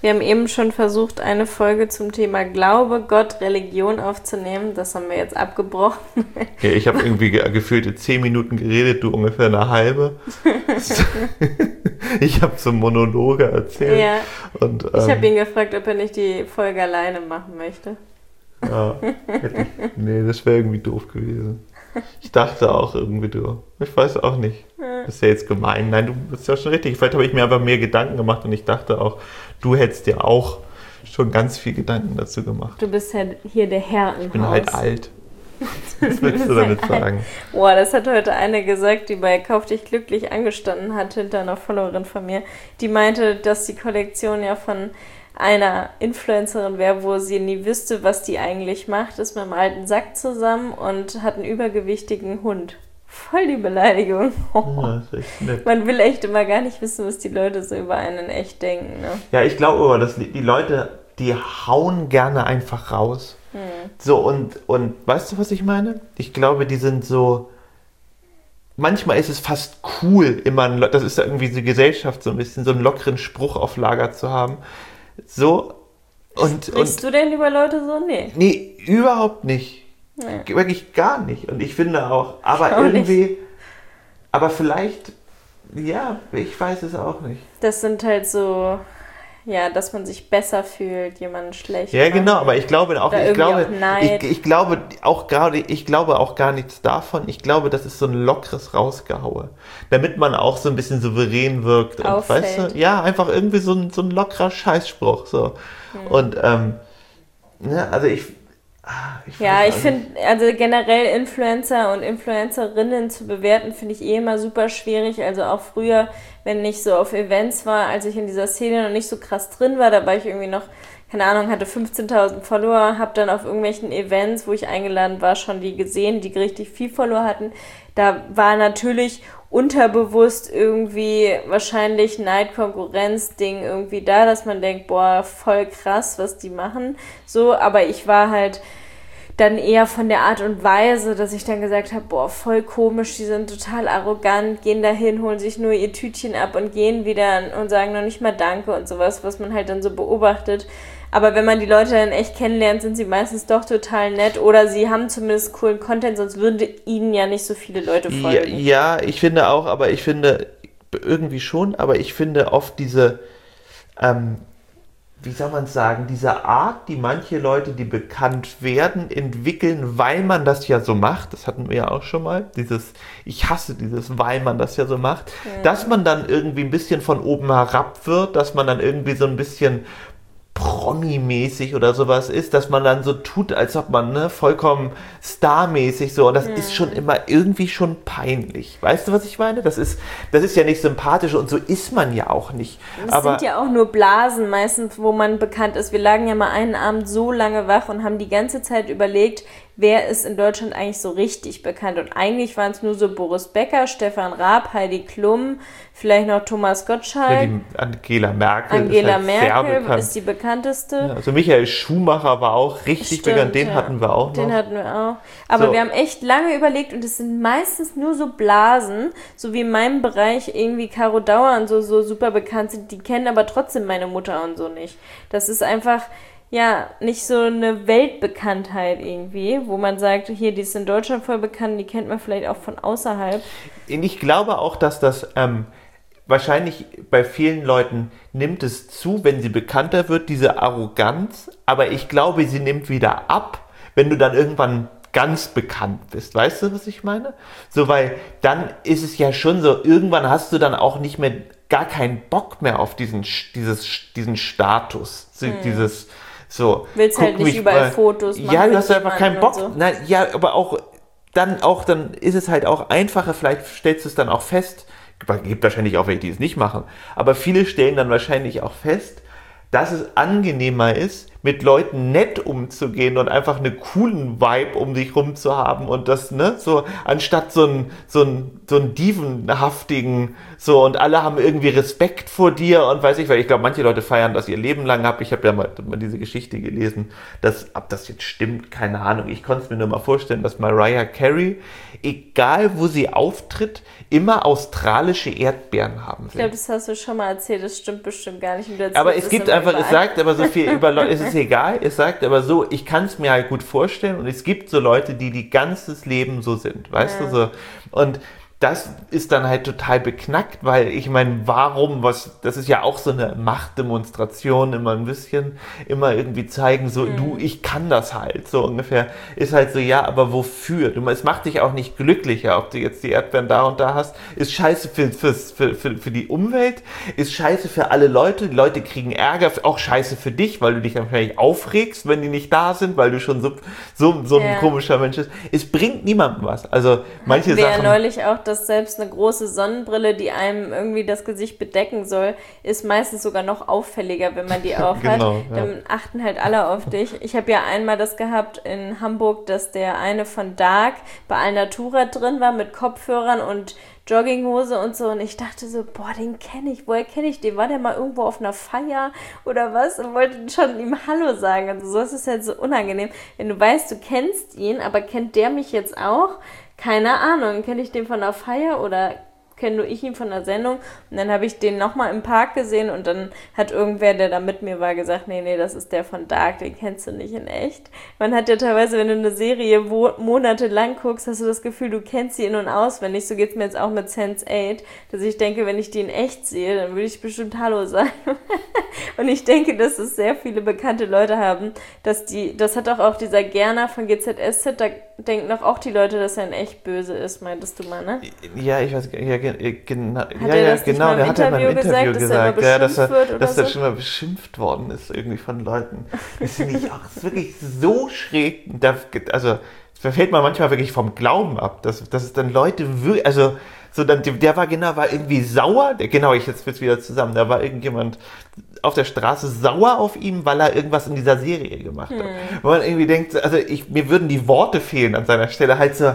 Wir haben eben schon versucht, eine Folge zum Thema Glaube, Gott, Religion aufzunehmen. Das haben wir jetzt abgebrochen. Ja, ich habe irgendwie gefühlte 10 Minuten geredet, du ungefähr eine halbe. Ich habe so Monologe erzählt. Ja. Und, ich habe ihn gefragt, ob er nicht die Folge alleine machen möchte. Ja, nee, das wäre irgendwie doof gewesen. Ich dachte auch irgendwie, ich weiß auch nicht. Das ist ja jetzt gemein. Nein, du bist ja schon richtig. Vielleicht habe ich mir einfach mehr Gedanken gemacht und ich dachte auch, du hättest dir auch schon ganz viel Gedanken dazu gemacht. Du bist ja hier der Herr im Haus. Ich bin halt alt. Was willst du damit sagen? Boah, das hat heute eine gesagt, die bei Kauf dich glücklich angestanden hat, hinter einer Followerin von mir. Die meinte, dass die Kollektion ja von einer Influencerin wäre, wo sie nie wüsste, was die eigentlich macht, ist mit einem alten Sack zusammen und hat einen übergewichtigen Hund. Voll die Beleidigung. Ja, das ist echt nett. Man will echt immer gar nicht wissen, was die Leute so über einen echt denken. Ne? Ja, ich glaube aber, dass die Leute, die hauen gerne einfach raus. So, und weißt du, was ich meine? Ich glaube, die sind so... Manchmal ist es fast cool, immer, das ist ja irgendwie die Gesellschaft so ein bisschen, so einen lockeren Spruch auf Lager zu haben. So, Sprichst du denn über Leute so? Nee. Nee, überhaupt nicht. Nee. Wirklich gar nicht. Und ich finde auch, aber irgendwie, aber vielleicht, ja, ich weiß es auch nicht. Das sind halt so, ja, dass man sich besser fühlt, jemanden schlecht. Ja, genau, aber ich glaube auch, ich glaube auch gar nichts davon. Ich glaube, das ist so ein lockeres Rausgehaue, damit man auch so ein bisschen souverän wirkt. Und, weißt du, ja, einfach irgendwie so ein lockerer Scheißspruch, so. Und, ja, also ich finde, also generell Influencer und Influencerinnen zu bewerten, finde ich immer super schwierig. Also auch früher, wenn ich so auf Events war, als ich in dieser Szene noch nicht so krass drin war, da war ich irgendwie noch, keine Ahnung, hatte 15.000 Follower, habe dann auf irgendwelchen Events, wo ich eingeladen war, schon die gesehen, die richtig viel Follower hatten. Da war natürlich unterbewusst irgendwie wahrscheinlich Neid-Konkurrenz-Ding irgendwie da, dass man denkt, boah, voll krass, was die machen. So, aber ich war halt dann eher von der Art und Weise, dass ich dann gesagt habe, boah, voll komisch, die sind total arrogant, gehen dahin, holen sich nur ihr Tütchen ab und gehen wieder und sagen noch nicht mal Danke und sowas, was man halt dann so beobachtet. Aber wenn man die Leute dann echt kennenlernt, sind sie meistens doch total nett oder sie haben zumindest coolen Content, sonst würden ihnen ja nicht so viele Leute folgen. Ja, ich finde auch, aber ich finde irgendwie schon, aber ich finde oft diese, wie soll man sagen, diese Art, die manche Leute, die bekannt werden, entwickeln, weil man das ja so macht, das hatten wir ja auch schon mal, ich hasse dieses, weil man das ja so macht, dass man dann irgendwie ein bisschen von oben herab wird, dass man dann irgendwie so ein bisschen Promi-mäßig oder sowas ist, dass man dann so tut, als ob man vollkommen starmäßig so, und das ist schon immer irgendwie schon peinlich. Weißt du, was ich meine? Das ist ja nicht sympathisch und so ist man ja auch nicht. Das sind ja auch nur Blasen meistens, wo man bekannt ist. Wir lagen ja mal einen Abend so lange wach und haben die ganze Zeit überlegt, wer ist in Deutschland eigentlich so richtig bekannt. Und eigentlich waren es nur so Boris Becker, Stefan Raab, Heidi Klum, vielleicht noch Thomas Gottschalk. Ja, die Angela Merkel. Angela Merkel ist die bekannteste. Ja, also Michael Schumacher war auch richtig bekannt, den hatten wir auch noch. Den hatten wir auch. Aber So. wir haben echt lange überlegt und es sind meistens nur so Blasen, so wie in meinem Bereich irgendwie Caro Dauer und so super bekannt sind, die kennen aber trotzdem meine Mutter und so nicht. Das ist einfach... ja, nicht so eine Weltbekanntheit irgendwie, wo man sagt, hier, die ist in Deutschland voll bekannt, die kennt man vielleicht auch von außerhalb. Ich glaube auch, dass das wahrscheinlich bei vielen Leuten nimmt es zu, wenn sie bekannter wird, diese Arroganz, aber ich glaube, sie nimmt wieder ab, wenn du dann irgendwann ganz bekannt bist. Weißt du, was ich meine? So, weil dann ist es ja schon so, irgendwann hast du dann auch nicht mehr, gar keinen Bock mehr auf diesen Status, dieses so, willst halt nicht überall Fotos machen. Ja, du hast einfach keinen Bock. So. Nein, ja, aber dann ist es halt auch einfacher, vielleicht stellst du es dann auch fest, gibt wahrscheinlich auch welche, die es nicht machen, aber viele stellen dann wahrscheinlich auch fest, dass es angenehmer ist, mit Leuten nett umzugehen und einfach einen coolen Vibe um dich rum zu haben und das, ne, so, anstatt so einen dievenhaftigen, so, und alle haben irgendwie Respekt vor dir und weiß ich, weil ich glaube, manche Leute feiern das ihr Leben lang ab. Ich habe ja mal diese Geschichte gelesen, dass, ob das jetzt stimmt, keine Ahnung. Ich konnte es mir nur mal vorstellen, dass Mariah Carey, egal wo sie auftritt, immer australische Erdbeeren haben will. Ich glaube, das hast du schon mal erzählt, das stimmt bestimmt gar nicht. Aber es gibt einfach, es sagt aber so viel über Leute, es ist egal, es sagt aber so, ich kann es mir halt gut vorstellen und es gibt so Leute, die ganzes Leben so sind, weißt du, so. Und das ist dann halt total beknackt, weil ich meine, das ist ja auch so eine Machtdemonstration, immer ein bisschen, immer irgendwie zeigen, so, ich kann das halt, so ungefähr, ist halt so, ja, aber wofür? Es macht dich auch nicht glücklicher, ob du jetzt die Erdbeeren da und da hast, ist scheiße für die Umwelt, ist scheiße für alle Leute, die Leute kriegen Ärger, auch scheiße für dich, weil du dich dann vielleicht aufregst, wenn die nicht da sind, weil du schon so ein komischer Mensch bist. Es bringt niemandem was, also manche Sachen... Ja neulich auch, dass selbst eine große Sonnenbrille, die einem irgendwie das Gesicht bedecken soll, ist meistens sogar noch auffälliger, wenn man die aufhat. Genau, ja. Dann achten halt alle auf dich. Ich habe ja einmal das gehabt in Hamburg, dass der eine von Dark bei Alnatura drin war mit Kopfhörern und Jogginghose und so, und ich dachte so, boah, den kenne ich, woher kenne ich den? War der mal irgendwo auf einer Feier oder was? Und wollte schon ihm Hallo sagen. Also so ist es halt so unangenehm. Wenn du weißt, du kennst ihn, aber kennt der mich jetzt auch? Keine Ahnung, kenne ich den von der Feier oder kenne nur ich ihn von der Sendung? Und dann habe ich den nochmal im Park gesehen und dann hat irgendwer, der da mit mir war, gesagt, nee, das ist der von Dark, den kennst du nicht in echt. Man hat ja teilweise, wenn du eine Serie monatelang guckst, hast du das Gefühl, du kennst sie in- und auswendig. So geht es mir jetzt auch mit Sense8, dass ich denke, wenn ich die in echt sehe, dann würde ich bestimmt Hallo sagen. Und ich denke, dass es sehr viele bekannte Leute haben, das hat auch dieser Gerner von GZSZ, da denken doch auch die Leute, dass er in echt böse ist, meintest du mal, ne? Ja, ich weiß, ja, genau, der hat ja mal im Interview gesagt, dass er schon mal beschimpft worden ist irgendwie von Leuten. Das finde ich auch wirklich so schräg. Also, es verfällt man manchmal wirklich vom Glauben ab, dass es dann Leute wirklich, also, so dann, war irgendwie sauer, jetzt wird's wieder zusammen, da war irgendjemand auf der Straße sauer auf ihn, weil er irgendwas in dieser Serie gemacht hat. Wo man irgendwie denkt, also mir würden die Worte fehlen an seiner Stelle, halt so,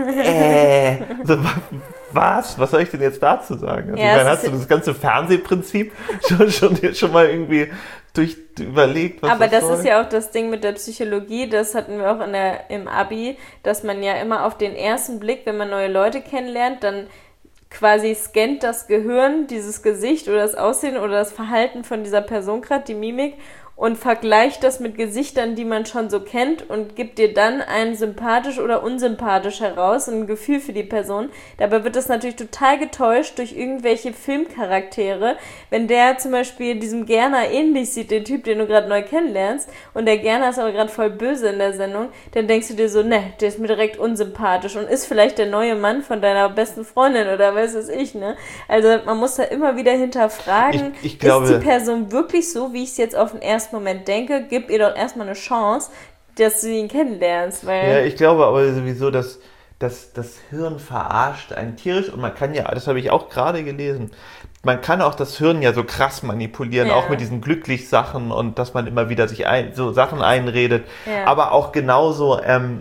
so, was soll ich denn jetzt dazu sagen? Also, Ja, hast du das ganze Fernsehprinzip schon mal irgendwie überlegt, was aber das soll? ist ja auch das Ding mit der Psychologie, das hatten wir auch im Abi, dass man ja immer auf den ersten Blick, wenn man neue Leute kennenlernt, dann quasi scannt das Gehirn dieses Gesicht oder das Aussehen oder das Verhalten von dieser Person gerade, die Mimik, und vergleicht das mit Gesichtern, die man schon so kennt und gibt dir dann ein sympathisch oder unsympathisch heraus, ein Gefühl für die Person. Dabei wird das natürlich total getäuscht durch irgendwelche Filmcharaktere. Wenn der zum Beispiel diesem Gerner ähnlich sieht, den Typ, den du gerade neu kennenlernst, und der Gerner ist aber gerade voll böse in der Sendung, dann denkst du dir so, ne, der ist mir direkt unsympathisch und ist vielleicht der neue Mann von deiner besten Freundin oder weiß ich, ne? Also man muss da immer wieder hinterfragen, ich glaube, ist die Person wirklich so, wie ich es jetzt auf den ersten Moment denke, gib ihr doch erstmal eine Chance, dass du ihn kennenlernst. Weil ja, ich glaube aber sowieso, dass das Hirn verarscht einen tierisch, und man kann ja, das habe ich auch gerade gelesen, man kann auch das Hirn ja so krass manipulieren, auch mit diesen Glücklich-Sachen und dass man immer wieder sich so Sachen einredet, aber auch genauso,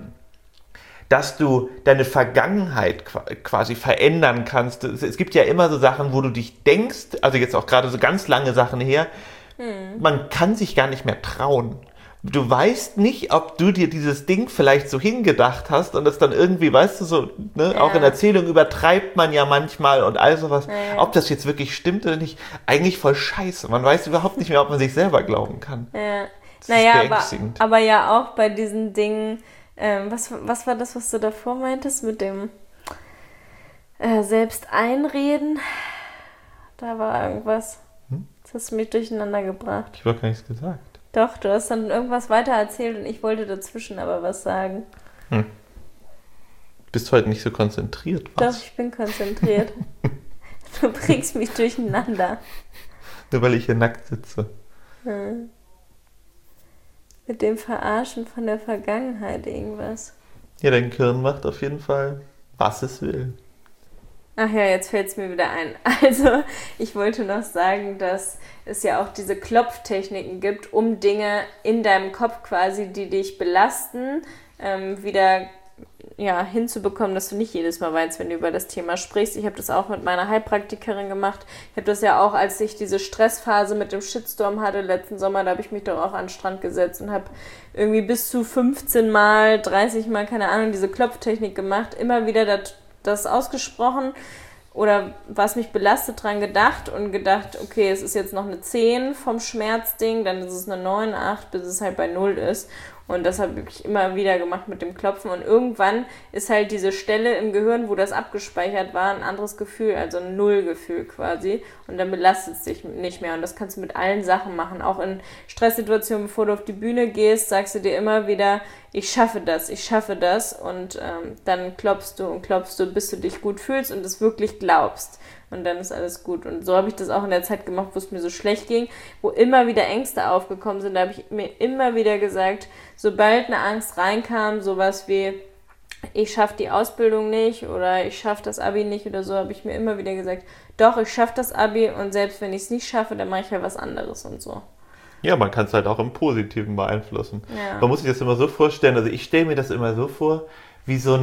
dass du deine Vergangenheit quasi verändern kannst. Es gibt ja immer so Sachen, wo du dich denkst, also jetzt auch gerade so ganz lange Sachen her, man kann sich gar nicht mehr trauen. Du weißt nicht, ob du dir dieses Ding vielleicht so hingedacht hast und es dann irgendwie, weißt du, so, ne, auch in Erzählung übertreibt man ja manchmal und all sowas. Ob das jetzt wirklich stimmt oder nicht, eigentlich voll scheiße. Man weiß überhaupt nicht mehr, ob man sich selber glauben kann. Ja. Das Naja, ist aber ja auch bei diesen Dingen, was war das, was du davor meintest mit dem selbst einreden? Da war irgendwas. Das hast du mich durcheinander gebracht. Ich habe gar nichts gesagt. Doch, du hast dann irgendwas weiter erzählt und ich wollte dazwischen aber was sagen. Bist heute nicht so konzentriert, was? Doch, ich bin konzentriert. Du bringst mich durcheinander. Nur weil ich hier nackt sitze. Mit dem Verarschen von der Vergangenheit irgendwas. Ja, dein Gehirn macht auf jeden Fall, was es will. Ach ja, jetzt fällt es mir wieder ein. Also, ich wollte noch sagen, dass es ja auch diese Klopftechniken gibt, um Dinge in deinem Kopf quasi, die dich belasten, wieder hinzubekommen, dass du nicht jedes Mal weinst, wenn du über das Thema sprichst. Ich habe das auch mit meiner Heilpraktikerin gemacht. Ich habe das ja auch, als ich diese Stressphase mit dem Shitstorm hatte, letzten Sommer, da habe ich mich doch auch an den Strand gesetzt und habe irgendwie bis zu 15 Mal, 30 Mal, keine Ahnung, diese Klopftechnik gemacht, immer wieder das ausgesprochen oder was mich belastet, dran gedacht, okay, es ist jetzt noch eine 10 vom Schmerzding, dann ist es eine 9, 8, bis es halt bei 0 ist. Und das habe ich immer wieder gemacht mit dem Klopfen. Und irgendwann ist halt diese Stelle im Gehirn, wo das abgespeichert war, ein anderes Gefühl, also ein Nullgefühl quasi. Und dann belastet es dich nicht mehr. Und das kannst du mit allen Sachen machen. Auch in Stresssituationen, bevor du auf die Bühne gehst, sagst du dir immer wieder, ich schaffe das, ich schaffe das. Und dann klopfst du, bis du dich gut fühlst und es wirklich glaubst. Und dann ist alles gut. Und so habe ich das auch in der Zeit gemacht, wo es mir so schlecht ging, wo immer wieder Ängste aufgekommen sind. Da habe ich mir immer wieder gesagt, sobald eine Angst reinkam, sowas wie, ich schaffe die Ausbildung nicht oder ich schaffe das Abi nicht oder so, habe ich mir immer wieder gesagt, doch, ich schaffe das Abi und selbst wenn ich es nicht schaffe, dann mache ich ja was anderes und so. Ja, man kann es halt auch im Positiven beeinflussen. Ja. Man muss sich das immer so vorstellen, also ich stelle mir das immer so vor, wie so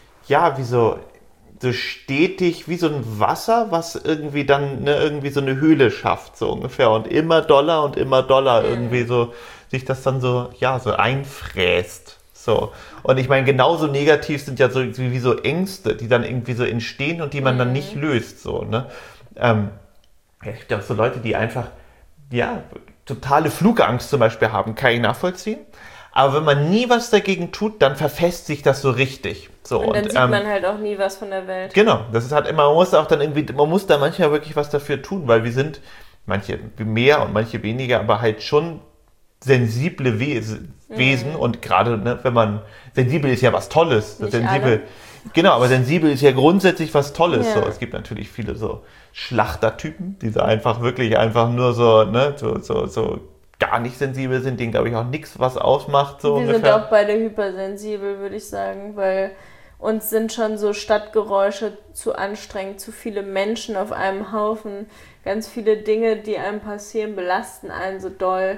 stetig wie so ein Wasser, was irgendwie dann irgendwie so eine Höhle schafft, so ungefähr. Und immer doller irgendwie so, sich das dann so einfräst. So. Und ich meine, genauso negativ sind ja so wie so Ängste, die dann irgendwie so entstehen und die man dann nicht löst. So, ne? Es gibt ja auch so Leute, die einfach, totale Flugangst zum Beispiel haben, kann ich nachvollziehen. Aber wenn man nie was dagegen tut, dann verfestigt sich das so richtig. So, und dann sieht man halt auch nie was von der Welt. Genau, das ist halt immer, man muss da manchmal wirklich was dafür tun, weil wir sind, manche mehr und manche weniger, aber halt schon sensible Wesen und gerade, wenn sensibel ist ja was Tolles. Genau, aber sensibel ist ja grundsätzlich was Tolles. Ja. So, es gibt natürlich viele so Schlachtertypen, die so einfach nur so gar nicht sensibel sind, denen glaube ich auch nichts was ausmacht. So wir sind auch beide hypersensibel, würde ich sagen, weil uns sind schon so Stadtgeräusche zu anstrengend, zu viele Menschen auf einem Haufen, ganz viele Dinge, die einem passieren, belasten einen so doll.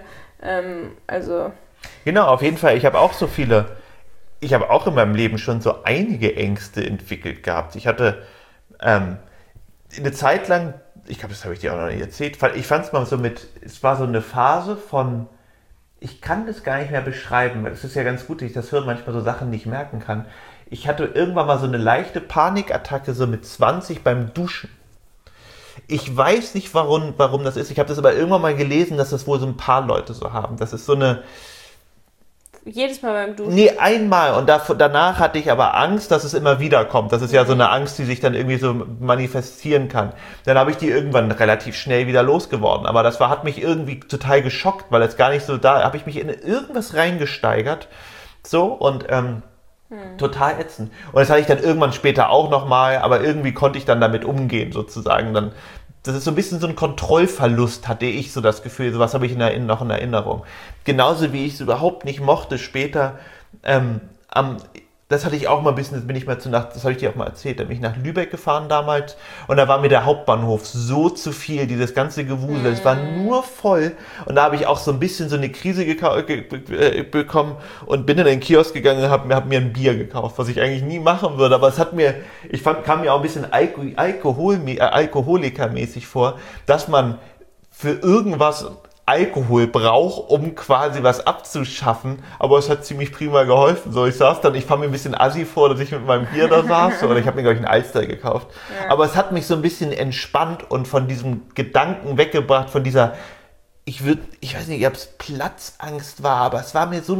Genau, auf jeden Fall. Ich habe auch in meinem Leben schon so einige Ängste entwickelt gehabt. Ich hatte eine Zeit lang, ich glaube, das habe ich dir auch noch nicht erzählt, ich fand es mal so es war so eine Phase von, ich kann das gar nicht mehr beschreiben, es ist ja ganz gut, dass ich das Hirn manchmal so Sachen nicht merken kann. Ich hatte irgendwann mal so eine leichte Panikattacke, so mit 20 beim Duschen. Ich weiß nicht, warum das ist. Ich habe das aber irgendwann mal gelesen, dass das wohl so ein paar Leute so haben. Das ist so eine... Jedes Mal beim Duschen? Nee, einmal. Und danach hatte ich aber Angst, dass es immer wieder kommt. Das ist ja so eine Angst, die sich dann irgendwie so manifestieren kann. Dann habe ich die irgendwann relativ schnell wieder losgeworden. Aber das hat mich irgendwie total geschockt, weil es gar nicht so habe ich mich in irgendwas reingesteigert. So, und total ätzend. Und das hatte ich dann irgendwann später auch nochmal, aber irgendwie konnte ich dann damit umgehen, sozusagen. Das ist so ein bisschen so ein Kontrollverlust, hatte ich so das Gefühl. Sowas habe ich noch in Erinnerung. Genauso wie ich es überhaupt nicht mochte später. Das hatte ich auch mal ein bisschen, das habe ich dir auch mal erzählt, da bin ich nach Lübeck gefahren damals und da war mir der Hauptbahnhof so zu viel, dieses ganze Gewusel, es war nur voll und da habe ich auch so ein bisschen so eine Krise bekommen und bin in den Kiosk gegangen und habe mir ein Bier gekauft, was ich eigentlich nie machen würde, aber kam mir auch ein bisschen alkoholikermäßig vor, dass man für irgendwas Alkohol braucht, um quasi was abzuschaffen, aber es hat ziemlich prima geholfen. So, ich fand mir ein bisschen assi vor, dass ich mit meinem Bier da saß, oder ich habe mir, glaube ich, einen Alster gekauft. Ja. Aber es hat mich so ein bisschen entspannt und von diesem Gedanken weggebracht, von dieser, ich weiß nicht, ob es Platzangst war, aber es war mir so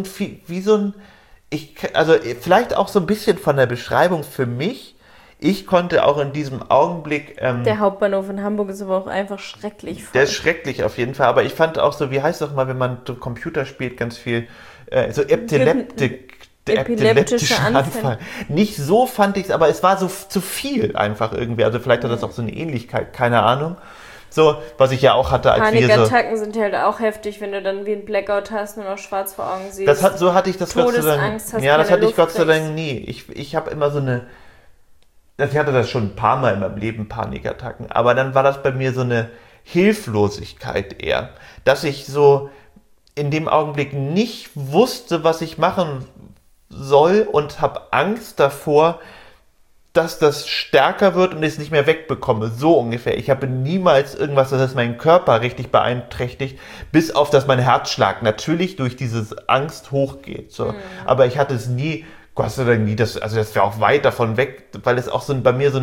vielleicht auch so ein bisschen von der Beschreibung für mich. Ich konnte auch in diesem Augenblick... der Hauptbahnhof in Hamburg ist aber auch einfach schrecklich voll. Der ist schrecklich auf jeden Fall, aber ich fand auch so, wie heißt es doch mal, wenn man so Computer spielt, ganz viel, so epileptischer Anfall. Nicht so fand ich es, aber es war so zu viel einfach irgendwie. Also vielleicht hat das auch so eine Ähnlichkeit, keine Ahnung. So, was ich ja auch hatte, als Panikattacken sind halt auch heftig, wenn du dann wie ein Blackout hast und noch schwarz vor Augen siehst. So hatte ich das Gott sei Dank. Ja, das hatte ich Gott sei Dank nie. Ich habe immer so eine... ich hatte das schon ein paar Mal in meinem Leben, Panikattacken, aber dann war das bei mir so eine Hilflosigkeit eher, dass ich so in dem Augenblick nicht wusste, was ich machen soll und habe Angst davor, dass das stärker wird und ich es nicht mehr wegbekomme. So ungefähr. Ich habe niemals irgendwas, das meinen Körper richtig beeinträchtigt, bis auf, dass mein Herzschlag natürlich durch diese Angst hochgeht. So. Aber ich hatte es nie, Gott sei Dank nie, das wäre auch weit davon weg, weil es auch so bei mir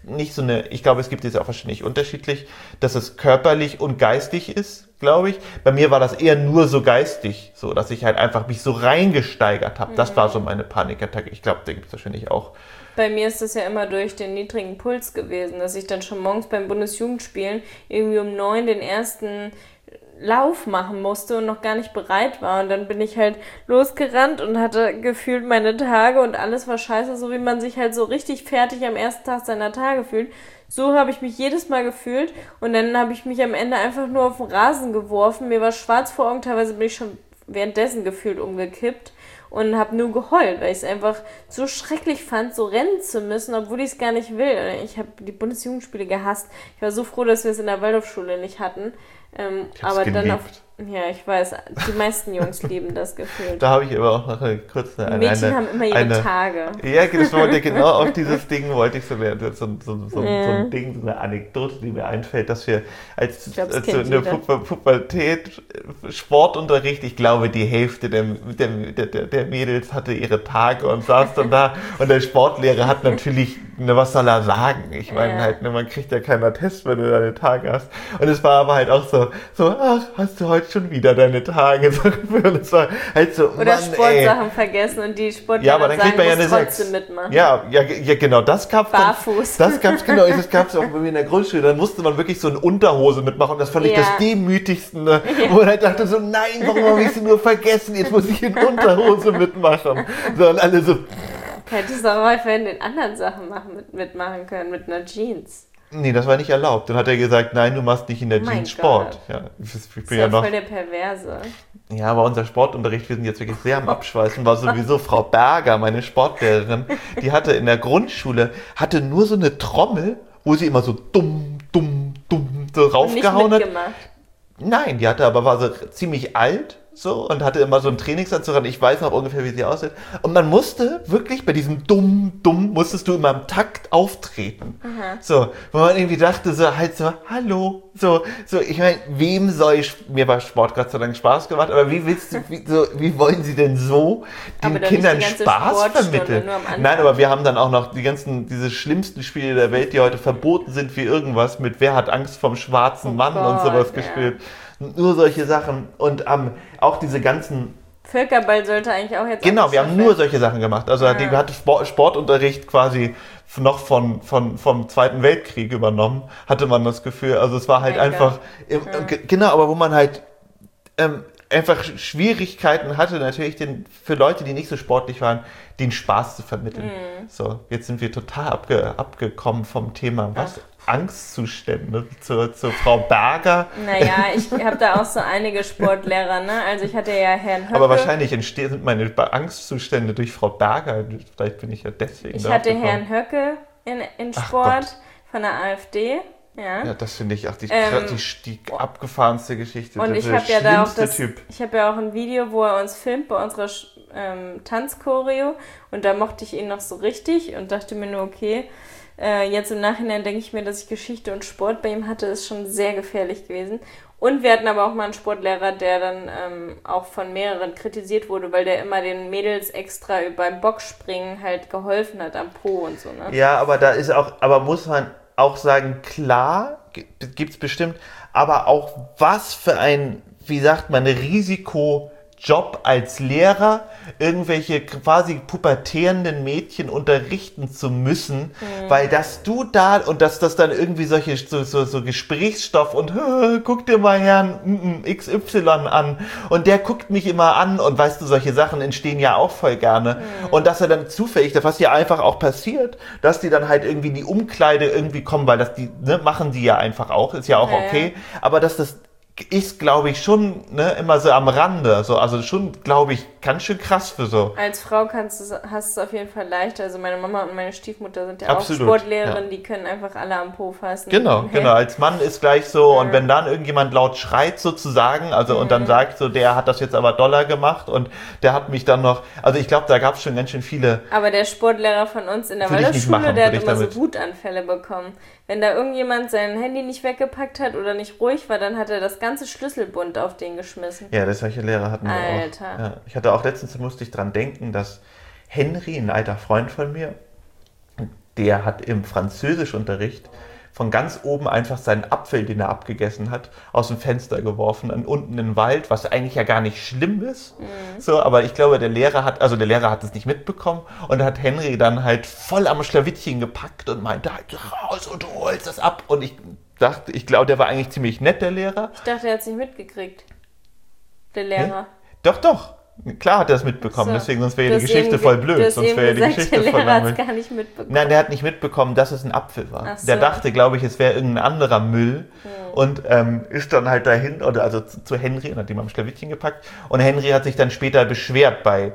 ich glaube, es gibt es auch wahrscheinlich unterschiedlich, dass es körperlich und geistig ist, glaube ich. Bei mir war das eher nur so geistig, so, dass ich halt einfach mich so reingesteigert habe. Das war so meine Panikattacke. Ich glaube, da gibt es wahrscheinlich auch. Bei mir ist das ja immer durch den niedrigen Puls gewesen, dass ich dann schon morgens beim Bundesjugendspielen irgendwie um 9 den ersten Lauf machen musste und noch gar nicht bereit war. Und dann bin ich halt losgerannt und hatte gefühlt meine Tage und alles war scheiße, so wie man sich halt so richtig fertig am ersten Tag seiner Tage fühlt. So habe ich mich jedes Mal gefühlt und dann habe ich mich am Ende einfach nur auf den Rasen geworfen. Mir war schwarz vor Augen, teilweise bin ich schon währenddessen gefühlt umgekippt. Und habe nur geheult, weil ich es einfach so schrecklich fand, so rennen zu müssen, obwohl ich es gar nicht will. Ich habe die Bundesjugendspiele gehasst. Ich war so froh, dass wir es in der Waldorfschule nicht hatten. Aber geliebt. Dann ja, ich weiß, die meisten Jungs lieben das gefühlt. Da habe ich aber auch noch Mädchen haben immer ihre Tage. Ja, das wollte genau auf dieses Ding wollte ich so lernen. So ein Ding, so eine Anekdote, die mir einfällt, dass wir als so in der Pubertät Sportunterricht, ich glaube, die Hälfte der Mädels hatte ihre Tage und saß dann da und der Sportlehrer hat natürlich, was soll er sagen? Ich meine halt, man kriegt ja keinen Attest, wenn du deine Tage hast. Und es war aber halt auch so, ach, hast du heute schon wieder deine Tage? Und es war halt so, oder Mann, Sportsachen vergessen und die Sportlehrer aber dann kriegt man ja eine trotzdem mitmachen. Ja, genau, das gab's barfuß. Das gab's auch bei mir in der Grundschule. Dann musste man wirklich so eine Unterhose mitmachen und das fand ich das Demütigste, ne? Wo man halt dachte so, nein, warum habe ich sie nur vergessen? Jetzt muss ich in Unterhose mitmachen. So, und alle so... Hättest du auch einfach in den anderen Sachen mitmachen können, mit einer Jeans. Nee, das war nicht erlaubt. Dann hat er gesagt, nein, du machst nicht in der Jeans Sport. Ja, ich bin ja noch voll der Perverse. Ja, aber unser Sportunterricht, wir sind jetzt wirklich sehr am Abschweißen, war sowieso Frau Berger, meine Sportlehrerin, die hatte in der Grundschule, nur so eine Trommel, wo sie immer so dumm so raufgehauen hat. Nein, war so ziemlich alt. So, und hatte immer so einen Trainingsanzug an. Ich weiß noch ungefähr, wie sie aussieht. Und man musste wirklich bei diesem musstest du immer im Takt auftreten. Mhm. So, wo man irgendwie dachte, hallo. So, ich meine, mir war Sport Gott sei Dank Spaß gemacht, aber wie wollen sie denn so den Kindern Spaß vermitteln? Nein, aber wir haben dann auch noch diese schlimmsten Spiele der Welt, die heute verboten sind, wie irgendwas mit Wer hat Angst vom schwarzen Mann und sowas gespielt. Nur solche Sachen und auch diese ganzen... Völkerball sollte eigentlich auch jetzt... Genau, wir haben nur solche Sachen gemacht. Also wir hatten Sportunterricht quasi noch vom Zweiten Weltkrieg übernommen, hatte man das Gefühl. Also es war halt einfach... Genau, aber wo man halt einfach Schwierigkeiten hatte, natürlich für Leute, die nicht so sportlich waren, den Spaß zu vermitteln. Mhm. So, jetzt sind wir total abgekommen vom Thema. Was? Angstzustände zur Frau Berger. Naja, ich habe da auch so einige Sportlehrer, ne? Also ich hatte ja Herrn Höcke. Aber wahrscheinlich sind meine Angstzustände durch Frau Berger. Vielleicht bin ich ja deswegen. Ich hatte Herrn Höcke in Sport von der AfD. Ja, das finde ich auch die abgefahrenste Geschichte. Und ich habe ja auch ein Video, wo er uns filmt bei unserer Tanzchoreo und da mochte ich ihn noch so richtig und dachte mir nur, okay, jetzt im Nachhinein denke ich mir, dass ich Geschichte und Sport bei ihm hatte, ist schon sehr gefährlich gewesen. Und wir hatten aber auch mal einen Sportlehrer, der dann auch von mehreren kritisiert wurde, weil der immer den Mädels extra beim Boxspringen halt geholfen hat am Po und so, ne? Ja, aber muss man auch sagen, klar, gibt's bestimmt, aber auch was für ein, wie sagt man, Risikojob als Lehrer, irgendwelche quasi pubertierenden Mädchen unterrichten zu müssen, weil dass du da und dass das dann irgendwie solche so Gesprächsstoff und guck dir mal Herrn XY an und der guckt mich immer an und weißt du, solche Sachen entstehen ja auch voll gerne und dass er dann zufällig, was ja einfach auch passiert, dass die dann halt irgendwie in die Umkleide irgendwie kommen, weil machen die ja einfach auch, ist ja auch okay, aber dass das ist, glaube ich, schon immer so am Rande. Also schon, glaube ich, ganz schön krass für so. Als Frau hast du es auf jeden Fall leichter. Also meine Mama und meine Stiefmutter sind ja Absolut, auch Sportlehrerinnen, die können einfach alle am Po fassen. Genau. Als Mann ist gleich so, und wenn dann irgendjemand laut schreit sozusagen, und dann sagt so, der hat das jetzt aber doller gemacht und der hat mich dann noch, also ich glaube, da gab es schon ganz schön viele. Aber der Sportlehrer von uns in der Waldorfschule, der hat immer so Wutanfälle bekommen. Wenn da irgendjemand sein Handy nicht weggepackt hat oder nicht ruhig war, dann hat er das ganze Schlüsselbund auf den geschmissen. Ja, solche Lehrer hatten wir auch. Alter. Ja, ich hatte auch letztens, musste ich dran denken, dass Henry, ein alter Freund von mir, der hat im Französischunterricht von ganz oben einfach seinen Apfel, den er abgegessen hat, aus dem Fenster geworfen, und unten in den Wald, was eigentlich ja gar nicht schlimm ist. So, aber ich glaube, der Lehrer hat es nicht mitbekommen, und hat Henry dann halt voll am Schlawittchen gepackt und meinte halt, raus und du holst das ab. Und ich glaube, der war eigentlich ziemlich nett, der Lehrer. Ich dachte, er hat es nicht mitgekriegt. Der Lehrer. Doch. Klar hat er das mitbekommen, deswegen, sonst wäre die Geschichte voll blöd. Sonst wäre die Geschichte voll langweilig. Der Lehrer hat es gar nicht mitbekommen. Nein, der hat nicht mitbekommen, dass es ein Apfel war. So. Der dachte, glaube ich, es wäre irgendein anderer Müll und ist dann halt dahin, zu Henry und hat ihm am Schlawittchen gepackt. Und Henry hat sich dann später beschwert bei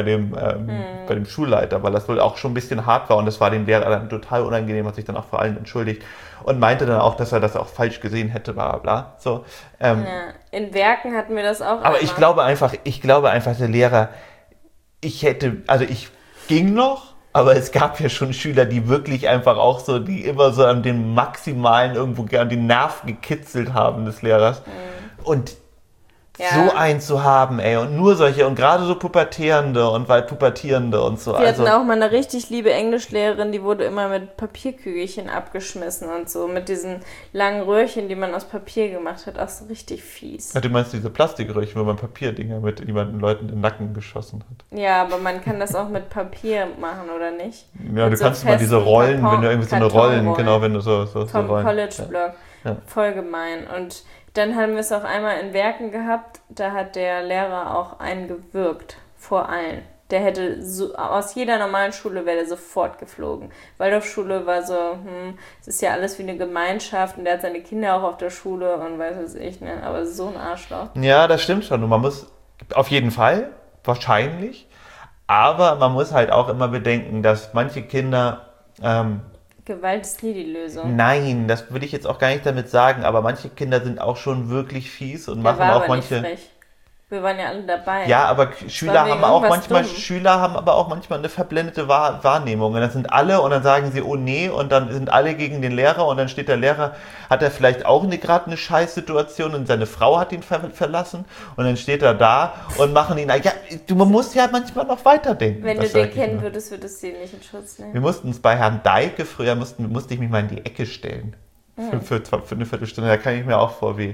dem Schulleiter, weil das wohl auch schon ein bisschen hart war, und das war dem Lehrer dann total unangenehm, hat sich dann auch vor allen entschuldigt und meinte dann auch, dass er das auch falsch gesehen hätte, bla bla. So, in Werken hatten wir das auch. Aber ich glaube einfach, der Lehrer, ich ging noch, aber es gab ja schon Schüler, die wirklich einfach auch so, die immer so an den maximalen irgendwo an den Nerv gekitzelt haben des Lehrers. Und so einen zu haben, ey, und nur solche, und gerade so Pubertierende und Pubertierende und so. Wir hatten auch mal eine richtig liebe Englischlehrerin, die wurde immer mit Papierkügelchen abgeschmissen und so, mit diesen langen Röhrchen, die man aus Papier gemacht hat, auch so richtig fies. Ja, du meinst diese Plastikröhrchen, wo man Papierdinger mit jemanden Leuten in den Nacken geschossen hat? Ja, aber man kann das auch mit Papier machen, oder nicht? Ja, mit du kannst mal diese Rollen, wenn du irgendwie so eine Rollen, genau, wenn du so vom Rollen. College-Block. Ja. Voll gemein. Und dann haben wir es auch einmal in Werken gehabt, da hat der Lehrer auch einen gewürgt, vor allen. Der hätte aus jeder normalen Schule wäre der sofort geflogen. Waldorfschule war so, es ist ja alles wie eine Gemeinschaft, und der hat seine Kinder auch auf der Schule und weiß was ich, ne? Aber so ein Arschloch. Ja, das stimmt schon. Und man muss auf jeden Fall, wahrscheinlich, aber man muss halt auch immer bedenken, dass manche Kinder Gewalt ist nie die Lösung. Nein, das würde ich jetzt auch gar nicht damit sagen, aber manche Kinder sind auch schon wirklich fies und machen auch manche. Nicht frech. Wir waren ja alle dabei. Ja, aber Schüler haben aber auch manchmal eine verblendete Wahrnehmung. Und dann sind alle, und dann sagen sie, oh nee, und dann sind alle gegen den Lehrer, und dann steht der Lehrer, hat er vielleicht auch gerade eine Scheißsituation und seine Frau hat ihn verlassen, und dann steht er da und machen ihn, man muss ja manchmal noch weiterdenken. Wenn du den kennen würdest du ihn nicht in Schutz nehmen. Wir mussten uns bei Herrn Deike früher, musste ich mich mal in die Ecke stellen. Für eine Viertelstunde. Da kam ich mir auch vor wie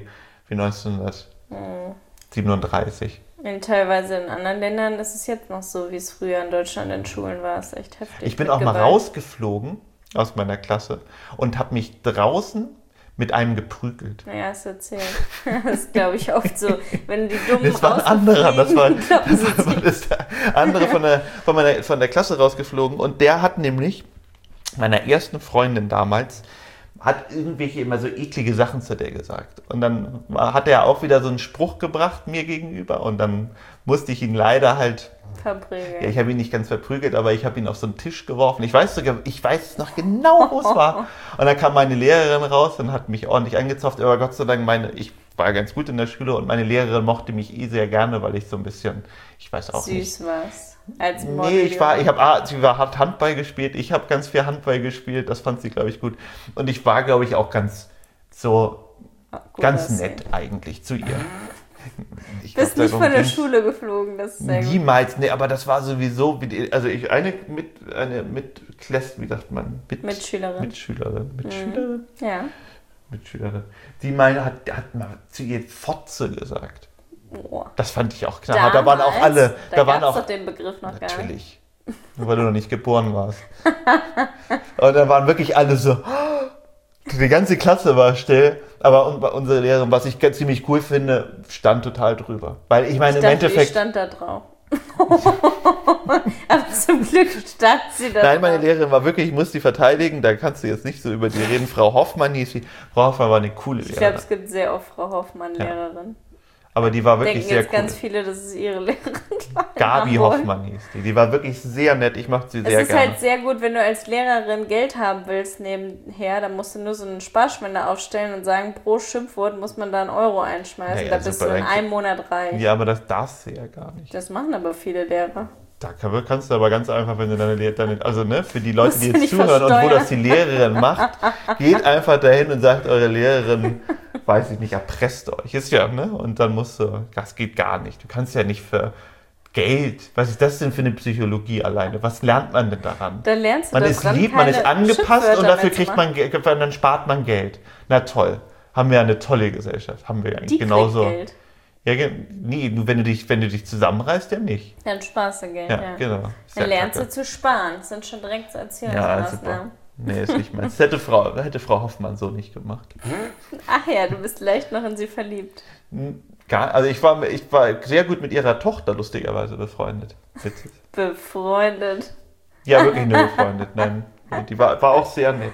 1937. Teilweise in anderen Ländern ist es jetzt noch so, wie es früher in Deutschland in Schulen war. Das ist echt heftig. Ich bin auch mal rausgeflogen aus meiner Klasse und habe mich draußen mit einem geprügelt. Naja, hast du erzählt. Das ist, glaube ich, oft so. Wenn die Dummen das war ein anderer, das war der andere von der Klasse rausgeflogen, und der hat nämlich meiner ersten Freundin damals hat irgendwelche immer so eklige Sachen zu der gesagt. Und dann hat er auch wieder so einen Spruch gebracht mir gegenüber, und dann musste ich ihn leider halt verprügeln. Ja, ich habe ihn nicht ganz verprügelt, aber ich habe ihn auf so einen Tisch geworfen. Ich weiß noch genau, wo es war. Und dann kam meine Lehrerin raus und hat mich ordentlich angezopft. Aber Gott sei Dank, ich war ganz gut in der Schule, und meine Lehrerin mochte mich sehr gerne, weil ich so ein bisschen, ich weiß auch nicht. Süß war's. Als Model. Nee, sie hat Handball gespielt, ich habe ganz viel Handball gespielt, das fand sie, glaube ich, gut. Und ich war, glaube ich, auch ganz nett eigentlich zu ihr. Bist nicht von der Schule geflogen, das ist sehr gut. Niemals, nee, aber das war sowieso, also eine Mitschülerin. Ja. Mitschülerin. Die hat mal zu ihr Fotze gesagt. Oh. Das fand ich auch knapp. Da waren auch alle. Da gab es doch den Begriff noch gar nicht. Natürlich. Nur weil du noch nicht geboren warst. Und da waren wirklich alle so. Die ganze Klasse war still. Aber unsere Lehrerin, was ich ziemlich cool finde, stand total drüber. Weil ich meine, im Endeffekt. Ich stand da drauf. Aber zum Glück stand sie da. Nein, meine Lehrerin war wirklich, ich muss die verteidigen, da kannst du jetzt nicht so über die reden. Frau Hoffmann hieß sie. Frau Hoffmann war eine coole Lehrerin. Ich glaube, es gibt sehr oft Frau Hoffmann Lehrerin. Aber die war wirklich Denken sehr jetzt cool. Ganz viele, das ist ihre Lehrerin. Gabi Hoffmann hieß die. Die war wirklich sehr nett. Ich mochte sie sehr gerne. Es ist halt sehr gut, wenn du als Lehrerin Geld haben willst nebenher, dann musst du nur so einen Sparschwender aufstellen und sagen, pro Schimpfwort muss man da 1 Euro einschmeißen. Ja, da bist du in einem Monat reich. Ja, aber das darfst du ja gar nicht. Das machen aber viele Lehrer. Da kannst du aber ganz einfach, wenn du also ne, für die Leute, die jetzt nicht zuhören und wo versteuern. das die Lehrerin macht, geht einfach dahin und sagt, eure Lehrerin, weiß ich nicht, erpresst euch. Ist ja, ne? Und dann musst du, das geht gar nicht. Du kannst ja nicht für Geld, was ist das denn für eine Psychologie alleine? Was lernt man denn daran? Dann lernst du Man das ist dran, lieb, man ist keine angepasst und Schimpfwörter dafür mehr zu kriegt machen. man, dann spart man Geld. Na toll. Haben wir ja eine tolle Gesellschaft. Haben wir ja eigentlich Die genauso. kriegt Geld. Ja, nee, nur wenn du dich zusammenreißt, ja nicht. Dann sparst du Geld, Ja, genau. Ist Dann ja lernst kacke. du zu sparen. Das sind schon direkt so Ja, Erziehungsmaßnahmen. super. Nee, ist nicht meins. Das hätte Frau Hoffmann so nicht gemacht. Ach ja, du bist leicht noch in sie verliebt. Also ich war sehr gut mit ihrer Tochter lustigerweise befreundet. Witzig. Befreundet. Ja, wirklich nur befreundet. Nein, die war auch sehr nett.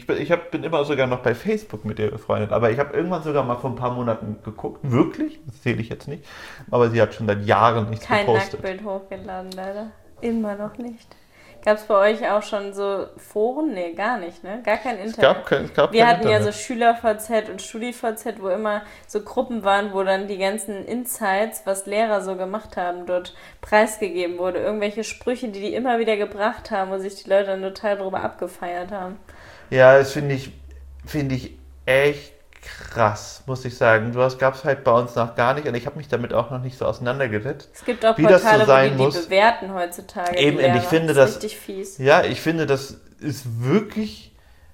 Bin immer sogar noch bei Facebook mit ihr befreundet, aber ich habe irgendwann sogar mal vor ein paar Monaten geguckt. Wirklich? Das zähle ich jetzt nicht. Aber sie hat schon seit Jahren nichts Kein gepostet. Nacktbild hochgeladen, leider. Immer noch nicht. Gab es bei euch auch schon so Foren? Nee, gar nicht, ne? Gar kein Internet. Es gab Wir kein hatten ja so Internet. Schüler-VZ und Studi-VZ, wo immer so Gruppen waren, wo dann die ganzen Insights, was Lehrer so gemacht haben, dort preisgegeben wurde. Irgendwelche Sprüche, die immer wieder gebracht haben, wo sich die Leute dann total drüber abgefeiert haben. Ja, das finde ich echt krass, muss ich sagen. Gab es halt bei uns noch gar nicht und ich habe mich damit auch noch nicht so auseinandergesetzt. Es gibt auch Wie das so Portale, sein wo die muss. bewerten heutzutage. Eben, die Lehrer. und ich finde das ist das- richtig fies. Ja, ich finde, das ist wirklich.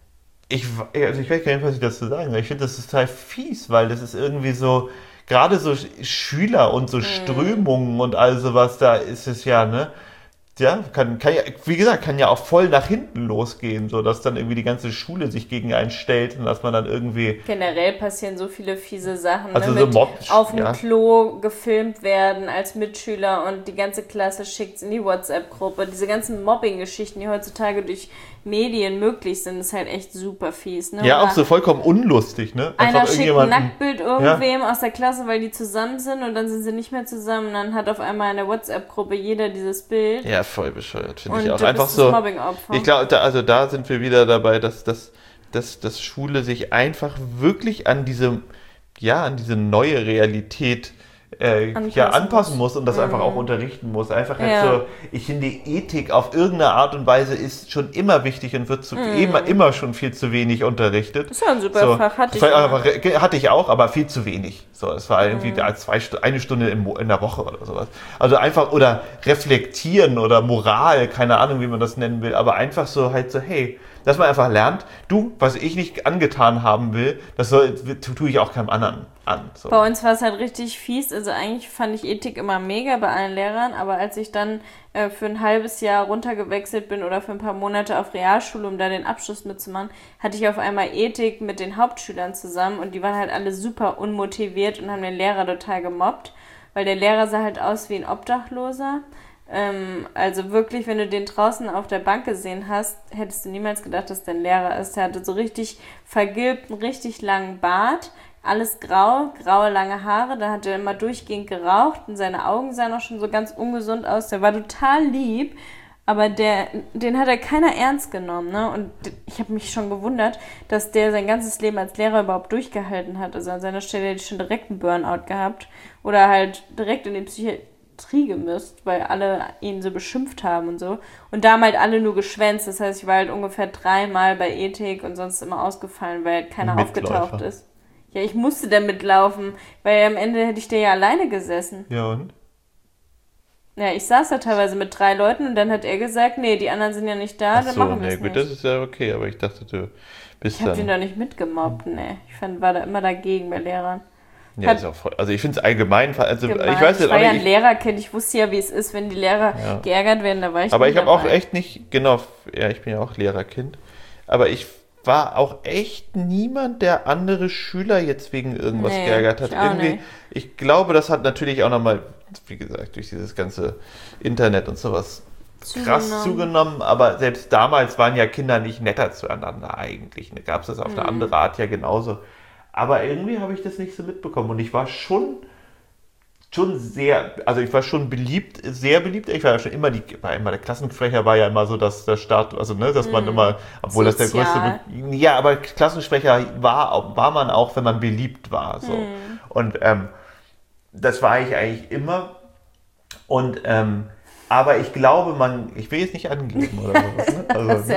Ich weiß gar nicht, was ich dazu sagen soll. Ich finde, das ist total fies, weil das ist irgendwie so. Gerade so Schüler und so Strömungen und all sowas, da ist es ja, ne? Ja, kann ja, wie gesagt, kann ja auch voll nach hinten losgehen, so dass dann irgendwie die ganze Schule sich gegen einen stellt und dass man dann irgendwie. Generell passieren so viele fiese Sachen, Also ne? so Mit Mobbing, auf dem ja. Klo gefilmt werden als Mitschüler und die ganze Klasse schickt es in die WhatsApp-Gruppe. Diese ganzen Mobbing-Geschichten, die heutzutage durch Medien möglich sind, ist halt echt super fies. Ne? Ja, Oder auch so vollkommen unlustig, ne? einer schickt ein irgendjemanden- Nacktbild irgendwem aus der Klasse, weil die zusammen sind und dann sind sie nicht mehr zusammen. Und dann hat auf einmal in der WhatsApp-Gruppe jeder dieses Bild. Ja, voll bescheuert, finde Und ich auch. du Einfach bist so. das Mobbing-Opfer. Ich glaube, da sind wir wieder dabei, dass Schule sich einfach wirklich an diese neue Realität anpassen muss und das einfach auch unterrichten muss. Einfach jetzt Ja. so, ich finde, Ethik auf irgendeine Art und Weise ist schon immer wichtig und wird immer schon viel zu wenig unterrichtet. Das ist ja ein super Fach, hatte Hatte ich auch, aber viel zu wenig. So, es war irgendwie eine Stunde in der Woche oder sowas. Also einfach, oder reflektieren oder Moral, keine Ahnung, wie man das nennen will, aber einfach so halt so, hey, dass man einfach lernt, was ich nicht angetan haben will, tue ich auch keinem anderen an. So. Bei uns war es halt richtig fies. Also eigentlich fand ich Ethik immer mega bei allen Lehrern, aber als ich dann für ein halbes Jahr runtergewechselt bin oder für ein paar Monate auf Realschule, um da den Abschluss mitzumachen, hatte ich auf einmal Ethik mit den Hauptschülern zusammen und die waren halt alle super unmotiviert und haben den Lehrer total gemobbt, weil der Lehrer sah halt aus wie ein Obdachloser. Also wirklich, wenn du den draußen auf der Bank gesehen hast, hättest du niemals gedacht, dass der ein Lehrer ist. Der hatte so richtig vergilbten, richtig langen Bart, alles grau, graue lange Haare, da hat er immer durchgehend geraucht und seine Augen sahen auch schon so ganz ungesund aus. Der war total lieb, aber den hat keiner ernst genommen, ne? Und ich habe mich schon gewundert, dass der sein ganzes Leben als Lehrer überhaupt durchgehalten hat. Also an seiner Stelle hätte ich schon direkt einen Burnout gehabt oder halt direkt in die Psychiatrie gemüsst, weil alle ihn so beschimpft haben und so. Und da haben halt alle nur geschwänzt. Das heißt, ich war halt ungefähr 3-mal bei Ethik und sonst immer ausgefallen, weil halt keiner Mitläufer. aufgetaucht ist. Ja, ich musste da mitlaufen, weil am Ende hätte ich da ja alleine gesessen. Ja, und? Ja, ich saß da teilweise mit 3 Leuten und dann hat er gesagt, nee, die anderen sind ja nicht da, dann machen wir es gut, nicht. das ist ja okay, aber ich dachte, du bist Ich habe den dann. doch nicht mitgemobbt, nee. War da immer dagegen bei Lehrern. Ja, ist auch voll. Also ich finde es allgemein, also Gemein. ich weiß Ich jetzt war auch ja ein nicht. Lehrerkind, ich wusste ja, wie es ist, wenn die Lehrer Ja. geärgert werden, da war ich Aber nie ich habe auch dabei. echt nicht, genau, ja, ich bin ja auch Lehrerkind, aber ich war auch echt niemand, der andere Schüler jetzt wegen irgendwas Nee, geärgert hat. ich auch Irgendwie, nicht. ich glaube, das hat natürlich auch nochmal wie gesagt, durch dieses ganze Internet und sowas krass zugenommen, aber selbst damals waren ja Kinder nicht netter zueinander eigentlich. Da gab es das auf eine andere Art ja genauso. Aber irgendwie habe ich das nicht so mitbekommen und ich war schon sehr, also ich war schon beliebt, sehr beliebt. Ich war ja schon immer der Klassensprecher war ja immer so, dass der Start, also ne, dass man immer, obwohl das der größte, ja, aber Klassensprecher war man auch, wenn man beliebt war, so. Und das war ich eigentlich immer. Und aber ich glaube, ich will jetzt nicht angeben oder sowas. Ne? Also das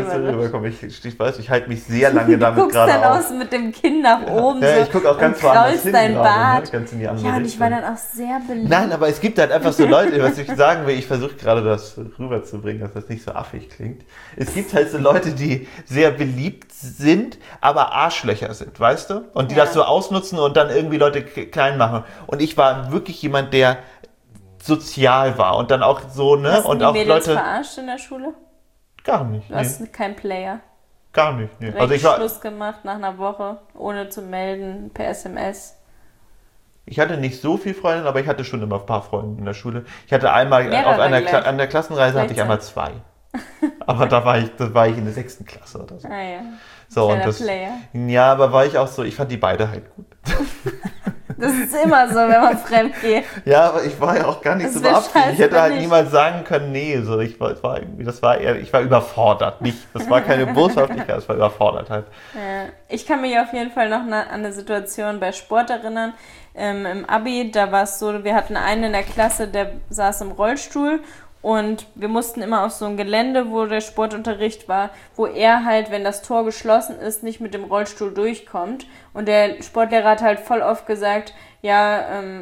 ich weiß, ich halte mich sehr lange damit gerade auf. Du guckst dann aus mit dem Kinn nach oben ja, ich gucke auch ganz woanders hin dein Bart. Ne? Ganz in die andere ja, und Richtung. ich war dann auch sehr beliebt. Nein, aber es gibt halt einfach so Leute, was ich sagen will, ich versuche gerade das rüberzubringen, dass das nicht so affig klingt. Es gibt halt so Leute, die sehr beliebt sind, aber Arschlöcher sind, weißt du? Und die das so ausnutzen und dann irgendwie Leute klein machen. Und ich war wirklich jemand, der sozial war und dann auch so, ne? Hast du und die auch Mädels Leute. Verarscht in der Schule? Gar nicht. Du hast kein Player. Gar nicht. Nee. Also ich war Schluss gemacht nach einer Woche, ohne zu melden, per SMS. Ich hatte nicht so viele Freundinnen, aber ich hatte schon immer ein paar Freunde in der Schule. Ich hatte einmal an der Klassenreise hatte ich einmal 2. Aber da war ich in der 6. Klasse oder so. Ah ja. So, und das, Player. Ja, aber war ich auch so, ich fand die beide halt gut. Das ist immer so, wenn man fremd geht. Ja, aber ich war ja auch gar nicht so beabsichtigt. Ich hätte halt niemals sagen können, nee, so ich war überfordert. Das war keine Boshaftigkeit, es war überfordert halt. Ja, ich kann mich auf jeden Fall noch an eine Situation bei Sport erinnern. Im Abi, da war es so, wir hatten einen in der Klasse, der saß im Rollstuhl. Und wir mussten immer auf so ein Gelände, wo der Sportunterricht war, wo er halt, wenn das Tor geschlossen ist, nicht mit dem Rollstuhl durchkommt. Und der Sportlehrer hat halt voll oft gesagt, ja,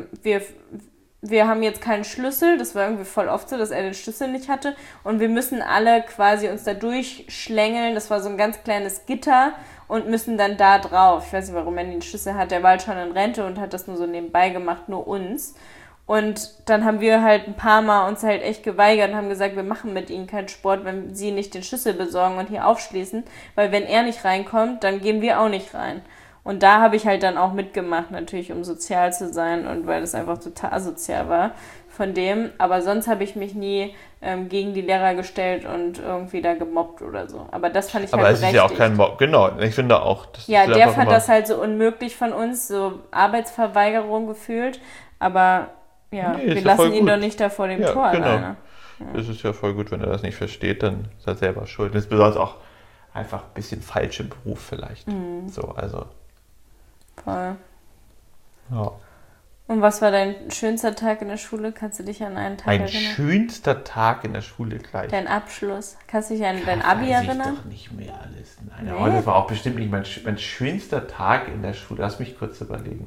wir haben jetzt keinen Schlüssel. Das war irgendwie voll oft so, dass er den Schlüssel nicht hatte. Und wir müssen alle quasi uns da durchschlängeln. Das war so ein ganz kleines Gitter und müssen dann da drauf. Ich weiß nicht, warum er den Schlüssel hat. Der war halt schon in Rente und hat das nur so nebenbei gemacht, nur uns. Und dann haben wir halt ein paar Mal uns halt echt geweigert und haben gesagt, wir machen mit ihnen keinen Sport, wenn sie nicht den Schlüssel besorgen und hier aufschließen. Weil wenn er nicht reinkommt, dann gehen wir auch nicht rein. Und da habe ich halt dann auch mitgemacht, natürlich, um sozial zu sein und weil das einfach total asozial war von dem. Aber sonst habe ich mich nie gegen die Lehrer gestellt und irgendwie da gemobbt oder so. Aber das fand ich halt berechtigt. Aber es ist ja auch kein Mob, genau. Ich finde auch. Ja, der fand das halt so unmöglich von uns, so Arbeitsverweigerung gefühlt. Aber ja, wir lassen ihn doch nicht da vor dem Tor alleine. Ja. Es ist ja voll gut, wenn er das nicht versteht, dann ist er selber schuld. Das ist besonders auch einfach ein bisschen falsch im Beruf vielleicht. So, also. Voll. Ja. Und was war dein schönster Tag in der Schule? Kannst du dich an einen Tag erinnern? Mein schönster Tag in der Schule gleich. Dein Abschluss. Kannst du dich an dein Abi erinnern? Das weiß ich doch nicht mehr alles. Nein, aber das war auch bestimmt nicht mein schönster Tag in der Schule. Lass mich kurz überlegen.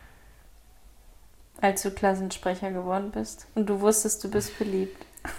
Als du Klassensprecher geworden bist und du wusstest, du bist beliebt.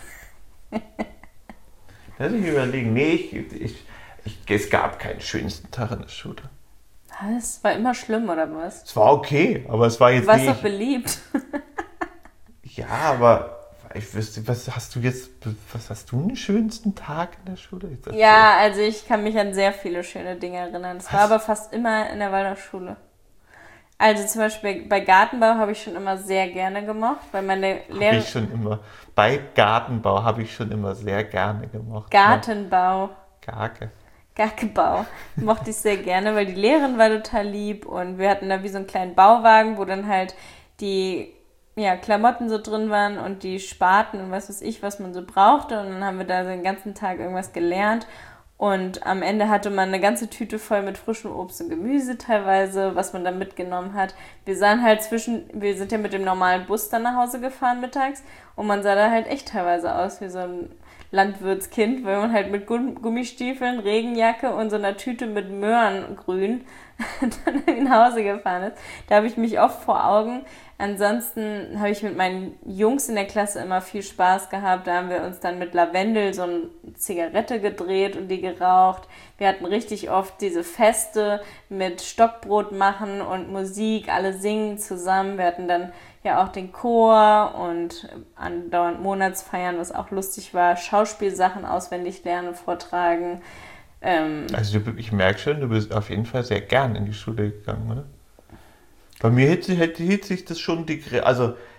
Lass mich überlegen. Nee, es gab keinen schönsten Tag in der Schule. Was? War immer schlimm, oder was? Es war okay, aber es war jetzt nicht... Du warst doch beliebt. Ja, aber ich wüsste, was hast du einen schönsten Tag in der Schule? Ja, also ich kann mich an sehr viele schöne Dinge erinnern. Es war aber fast immer in der Waldorfschule. Also zum Beispiel bei Gartenbau habe ich schon immer sehr gerne gemocht, weil meine Lehrerin... Bei Gartenbau habe ich schon immer sehr gerne gemocht. Gartenbau. Garkebau mochte ich sehr gerne, weil die Lehrerin war total lieb und wir hatten da wie so einen kleinen Bauwagen, wo dann halt die Klamotten so drin waren und die Spaten und was weiß ich, was man so brauchte. Und dann haben wir da den ganzen Tag irgendwas gelernt. Und am Ende hatte man eine ganze Tüte voll mit frischem Obst und Gemüse teilweise, was man dann mitgenommen hat. Wir sind ja mit dem normalen Bus dann nach Hause gefahren mittags und man sah da halt echt teilweise aus wie so ein Landwirtskind, weil man halt mit Gummistiefeln, Regenjacke und so einer Tüte mit Möhrengrün dann nach Hause gefahren ist. Da habe ich mich oft vor Augen. Ansonsten habe ich mit meinen Jungs in der Klasse immer viel Spaß gehabt. Da haben wir uns dann mit Lavendel so eine Zigarette gedreht und die geraucht. Wir hatten richtig oft diese Feste mit Stockbrot machen und Musik, alle singen zusammen. Wir hatten dann ja auch den Chor und andauernd Monatsfeiern, was auch lustig war. Schauspielsachen auswendig lernen, vortragen. Also ich merke schon, du bist auf jeden Fall sehr gern in die Schule gegangen, oder? Bei mir hielt sich das schon, also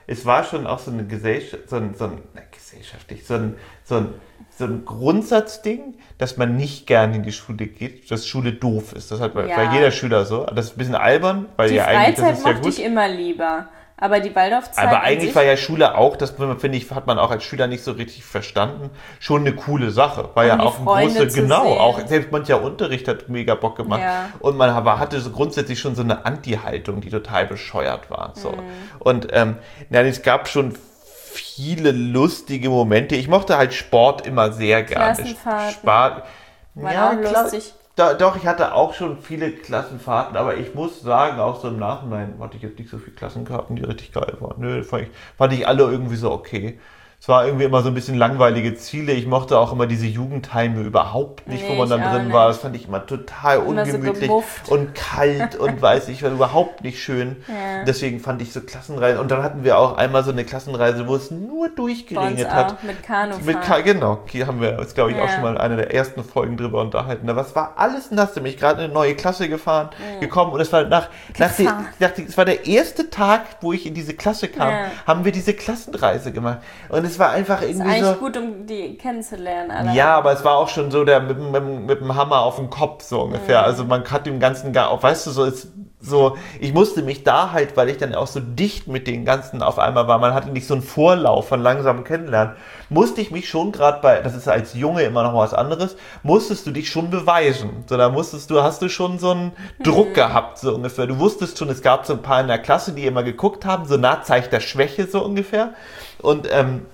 es war schon auch so eine Gesellschaft, gesellschaftlich, so ein Grundsatzding, dass man nicht gerne in die Schule geht, dass Schule doof ist. Das hat bei jeder Schüler so. Das ist ein bisschen albern, weil die ja eigentlich, Freizeit das ist ja mochte gut. ich immer lieber. Aber die Waldorfzeit. Aber eigentlich war ja Schule auch, das finde ich, hat man auch als Schüler nicht so richtig verstanden, schon eine coole Sache. War ja auch ein großer, genau, auch selbst mancher Unterricht hat mega Bock gemacht. Ja. Und man hatte so grundsätzlich schon so eine Anti-Haltung, die total bescheuert war. So. Und es gab schon viele lustige Momente. Ich mochte halt Sport immer sehr gerne. Klassenfahrten. War auch lustig. Doch, ich hatte auch schon viele Klassenfahrten, aber ich muss sagen, auch so im Nachhinein hatte ich jetzt nicht so viele Klassenkarten, die richtig geil waren. Nö, fand ich alle irgendwie so okay. Es war irgendwie immer so ein bisschen langweilige Ziele. Ich mochte auch immer diese Jugendheime überhaupt nicht, wo man dann drin war. Das fand ich immer total ungemütlich und kalt und weiß ich, war überhaupt nicht schön. Ja. Deswegen fand ich so Klassenreisen. Und dann hatten wir auch einmal so eine Klassenreise, wo es nur durchgeregnet hat. Mit Kanufahren. Genau, hier haben wir uns, glaube ich, auch schon mal in einer der ersten Folgen drüber unterhalten. Aber es war alles nass. Ich gerade in eine neue Klasse gekommen und es war es war der erste Tag, wo ich in diese Klasse kam, haben wir diese Klassenreise gemacht. Und es war einfach irgendwie so... Das ist eigentlich gut, um die kennenzulernen. Alle. Ja, aber es war auch schon so der mit dem Hammer auf den Kopf, so ungefähr. Also man hat dem Ganzen weißt du, ich musste mich da halt, weil ich dann auch so dicht mit den Ganzen auf einmal war, man hatte nicht so einen Vorlauf von langsamem Kennenlernen, musste ich mich schon gerade das ist als Junge immer noch was anderes, musstest du dich schon beweisen. So, da hast du schon so einen Druck gehabt, so ungefähr. Du wusstest schon, es gab so ein paar in der Klasse, die immer geguckt haben, so Zeichen der Schwäche, so ungefähr. Und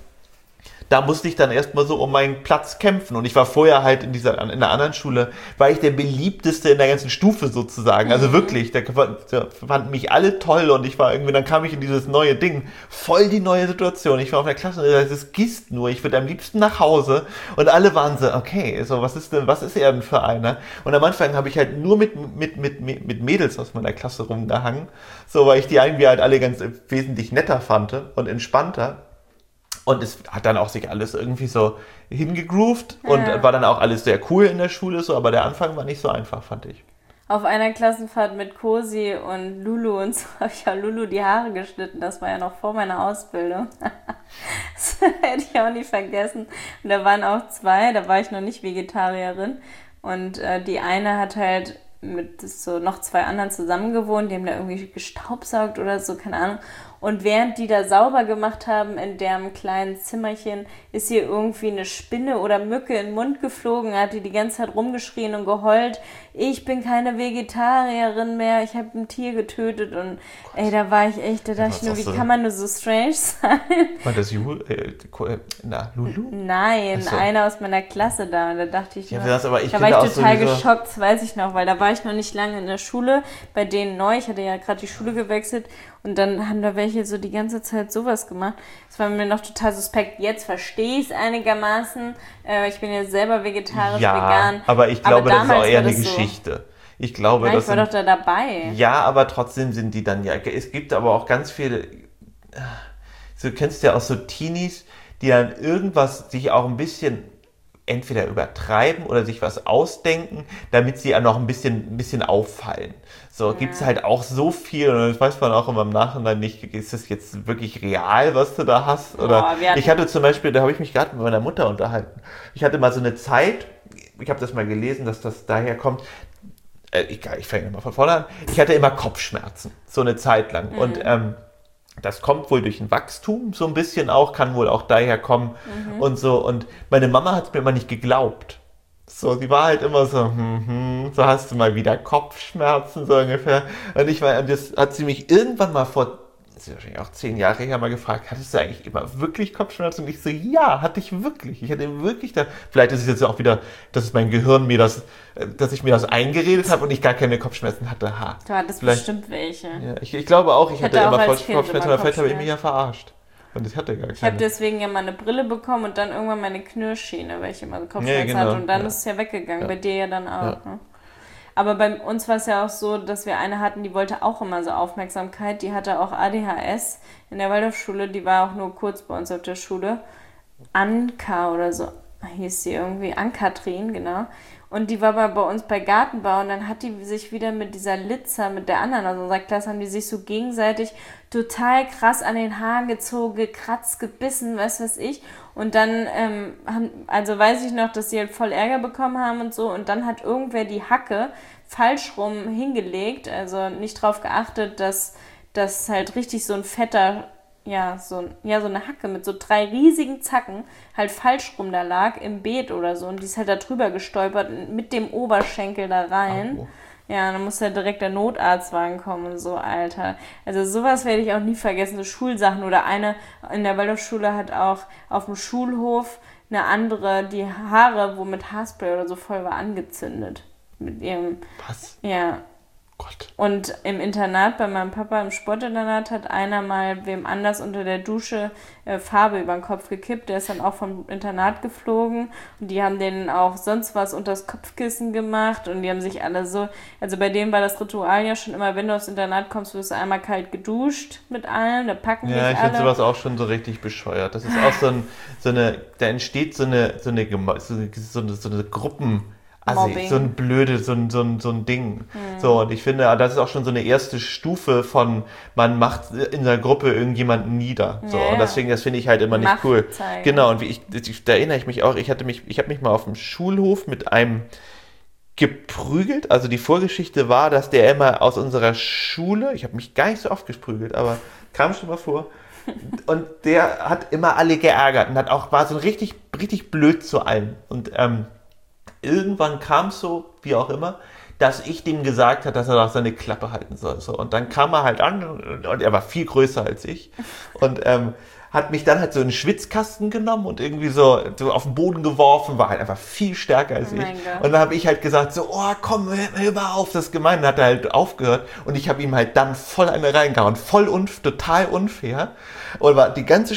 da musste ich dann erstmal so um meinen Platz kämpfen. Und ich war vorher halt in einer anderen Schule, war ich der beliebteste in der ganzen Stufe sozusagen. Also wirklich, da fanden mich alle toll und dann kam ich in dieses neue Ding. Voll die neue Situation. Ich war auf der Klasse und das gießt nur. Ich würde am liebsten nach Hause. Und alle waren so, okay, so, was ist er denn für einer? Und am Anfang habe ich halt nur mit Mädels aus meiner Klasse rumgehangen. So, weil ich die irgendwie halt alle ganz wesentlich netter fand und entspannter. Und es hat dann auch sich alles irgendwie so hingegroovt und war dann auch alles sehr cool in der Schule, so, aber der Anfang war nicht so einfach, fand ich. Auf einer Klassenfahrt mit Cosi und Lulu und so habe ich ja Lulu die Haare geschnitten. Das war ja noch vor meiner Ausbildung. Das hätte ich auch nie vergessen. Und da waren auch zwei, da war ich noch nicht Vegetarierin. Und die eine hat halt mit so noch zwei anderen zusammen gewohnt, die haben da irgendwie gestaubsaugt oder so, keine Ahnung. Und während die da sauber gemacht haben in deren kleinen Zimmerchen, ist ihr irgendwie eine Spinne oder Mücke in den Mund geflogen, hat die ganze Zeit rumgeschrien und geheult, ich bin keine Vegetarierin mehr, ich habe ein Tier getötet und da war ich echt, da dachte ich nur, wie kann man nur so strange sein? War das Lulu? Nein, einer aus meiner Klasse da und da dachte ich nur, da war ich total geschockt, das weiß ich noch, weil da war ich noch nicht lange in der Schule, bei denen neu, ich hatte ja gerade die Schule gewechselt und dann haben da welche so die ganze Zeit sowas gemacht. Das war mir noch total suspekt. Jetzt verstehe ich es einigermaßen. Ich bin ja selber vegetarisch, vegan. Aber ich glaube, das ist auch eher eine Geschichte. Ich glaube, ich war doch da dabei. Ja, aber trotzdem sind die dann es gibt aber auch ganz viele, du kennst ja auch so Teenies, die dann irgendwas sich auch ein bisschen entweder übertreiben oder sich was ausdenken, damit sie auch noch ein bisschen auffallen. So gibt es halt auch so viel und das weiß man auch immer im Nachhinein nicht, ist das jetzt wirklich real, was du da hast? Oder ich hatte zum Beispiel, da habe ich mich gerade mit meiner Mutter unterhalten. Ich hatte mal so eine Zeit, ich habe das mal gelesen, dass das daher kommt, ich fange mal von vorne an, ich hatte immer Kopfschmerzen, so eine Zeit lang. Und das kommt wohl durch ein Wachstum so ein bisschen auch, kann wohl auch daher kommen und so. Und meine Mama hat es mir immer nicht geglaubt. So, sie war halt immer so, so hast du mal wieder Kopfschmerzen, so ungefähr. Und das hat sie mich irgendwann mal das ist wahrscheinlich auch 10 Jahre her, mal gefragt, hattest du eigentlich immer wirklich Kopfschmerzen? Und ich so, ja, hatte ich wirklich. Ich hatte wirklich vielleicht ist es jetzt auch wieder, dass mein Gehirn dass ich mir das eingeredet habe und ich gar keine Kopfschmerzen hatte. Du hattest bestimmt welche. Ja, ich glaube auch, ich hatte immer Kopfschmerzen, aber vielleicht habe ich mich ja verarscht. Und ich hatte gar keine. Ich habe deswegen ja mal eine Brille bekommen und dann irgendwann meine Knirschschiene, weil ich immer Kopfschmerzen hatte. Und dann ist es ja weggegangen, bei dir ja dann auch. Ja. Ne? Aber bei uns war es ja auch so, dass wir eine hatten, die wollte auch immer so Aufmerksamkeit. Die hatte auch ADHS in der Waldorfschule. Die war auch nur kurz bei uns auf der Schule. Anka oder so hieß sie irgendwie. Ann-Kathrin, genau. Und die war aber bei uns bei Gartenbau und dann hat die sich wieder mit dieser Litzer, mit der anderen aus unserer Klasse, haben die sich so gegenseitig total krass an den Haaren gezogen, gekratzt, gebissen, was ich. Und dann weiß ich noch, dass sie halt voll Ärger bekommen haben und so. Und dann hat irgendwer die Hacke falsch rum hingelegt, also nicht drauf geachtet, dass das halt richtig so ein fetter, so eine Hacke mit so 3 riesigen Zacken halt falsch rum da lag im Beet oder so. Und die ist halt da drüber gestolpert mit dem Oberschenkel da rein. Oh. Ja, dann musste halt direkt der Notarztwagen kommen und so, Alter. Also sowas werde ich auch nie vergessen, so Schulsachen. Oder eine in der Waldorfschule hat auch auf dem Schulhof eine andere die Haare, wo mit Haarspray oder so voll war, angezündet. Mit ihrem... Was? Ja. Gott. Und im Internat, bei meinem Papa im Sportinternat, hat einer mal wem anders unter der Dusche Farbe über den Kopf gekippt. Der ist dann auch vom Internat geflogen. Und die haben denen auch sonst was unter das Kopfkissen gemacht. Und die haben sich alle so... Also bei denen war das Ritual ja schon immer, wenn du aufs Internat kommst, wirst du einmal kalt geduscht mit allem. Da packen dich alle. Ja, ich finde sowas auch schon so richtig bescheuert. Das ist auch da entsteht so eine Gruppen... Also so ein blöde, so ein Ding. So, und ich finde, das ist auch schon so eine erste Stufe von, man macht in der Gruppe irgendjemanden nieder. So, und deswegen, das finde ich halt immer nicht cool. Genau, und da erinnere ich mich auch, ich habe mich mal auf dem Schulhof mit einem geprügelt. Also die Vorgeschichte war, dass der immer aus unserer Schule, ich habe mich gar nicht so oft geprügelt, aber kam schon mal vor, und der hat immer alle geärgert und war so richtig, richtig blöd zu allen. Und irgendwann kam es so, wie auch immer, dass ich dem gesagt habe, dass er doch seine Klappe halten soll. So. Und dann kam er halt an und er war viel größer als ich und hat mich dann halt so in den Schwitzkasten genommen und irgendwie so auf den Boden geworfen, war halt einfach viel stärker als ich. Und dann habe ich halt gesagt so, oh komm, hör mal auf, das ist gemein. Dann hat er halt aufgehört und ich habe ihm halt dann voll eine reingehauen. Total unfair. Und war die ganze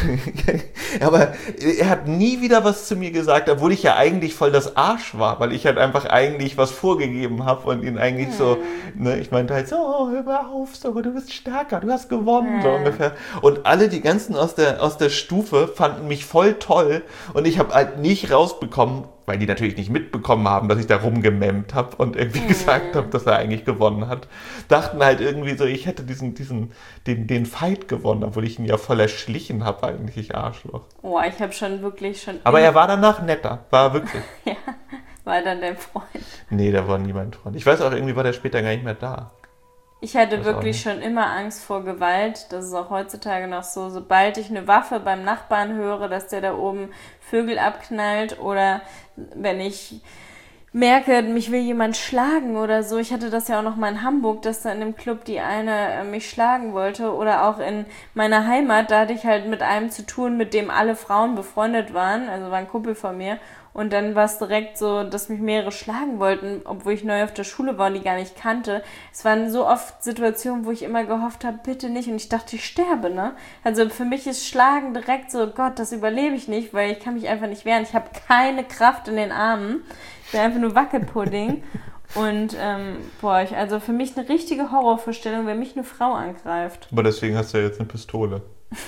aber er hat nie wieder was zu mir gesagt, obwohl ich ja eigentlich voll das Arsch war, weil ich halt einfach eigentlich was vorgegeben habe und ihn eigentlich so, ne, ich meinte halt so, oh, hör mal auf, so, du bist stärker, du hast gewonnen, so ungefähr. Und alle, die ganzen aus der Stufe fanden mich voll toll und ich habe halt nicht rausbekommen, weil die natürlich nicht mitbekommen haben, dass ich da rumgememmt habe und irgendwie gesagt habe, dass er eigentlich gewonnen hat. Dachten halt irgendwie so, ich hätte den Fight gewonnen, obwohl ich ihn ja voll erschlichen habe eigentlich, ich Arschloch. Oh, ich habe schon. Aber er war danach netter, war wirklich. Ja, war dann dein Freund? Nee, da war nie mein Freund. Ich weiß auch, irgendwie war der später gar nicht mehr da. Ich hatte wirklich schon immer Angst vor Gewalt. Das ist auch heutzutage noch so. Sobald ich eine Waffe beim Nachbarn höre, dass der da oben Vögel abknallt oder wenn ich merke, mich will jemand schlagen oder so. Ich hatte das ja auch noch mal in Hamburg, dass da in dem Club die eine mich schlagen wollte oder auch in meiner Heimat, da hatte ich halt mit einem zu tun, mit dem alle Frauen befreundet waren, also war ein Kumpel von mir. Und dann war es direkt so, dass mich mehrere schlagen wollten, obwohl ich neu auf der Schule war und die gar nicht kannte. Es waren so oft Situationen, wo ich immer gehofft habe, bitte nicht. Und ich dachte, ich sterbe, ne? Also für mich ist Schlagen direkt so, Gott, das überlebe ich nicht, weil ich kann mich einfach nicht wehren. Ich habe keine Kraft in den Armen. Ich bin einfach nur Wackelpudding. Und also für mich eine richtige Horrorvorstellung, wenn mich eine Frau angreift. Aber deswegen hast du ja jetzt eine Pistole.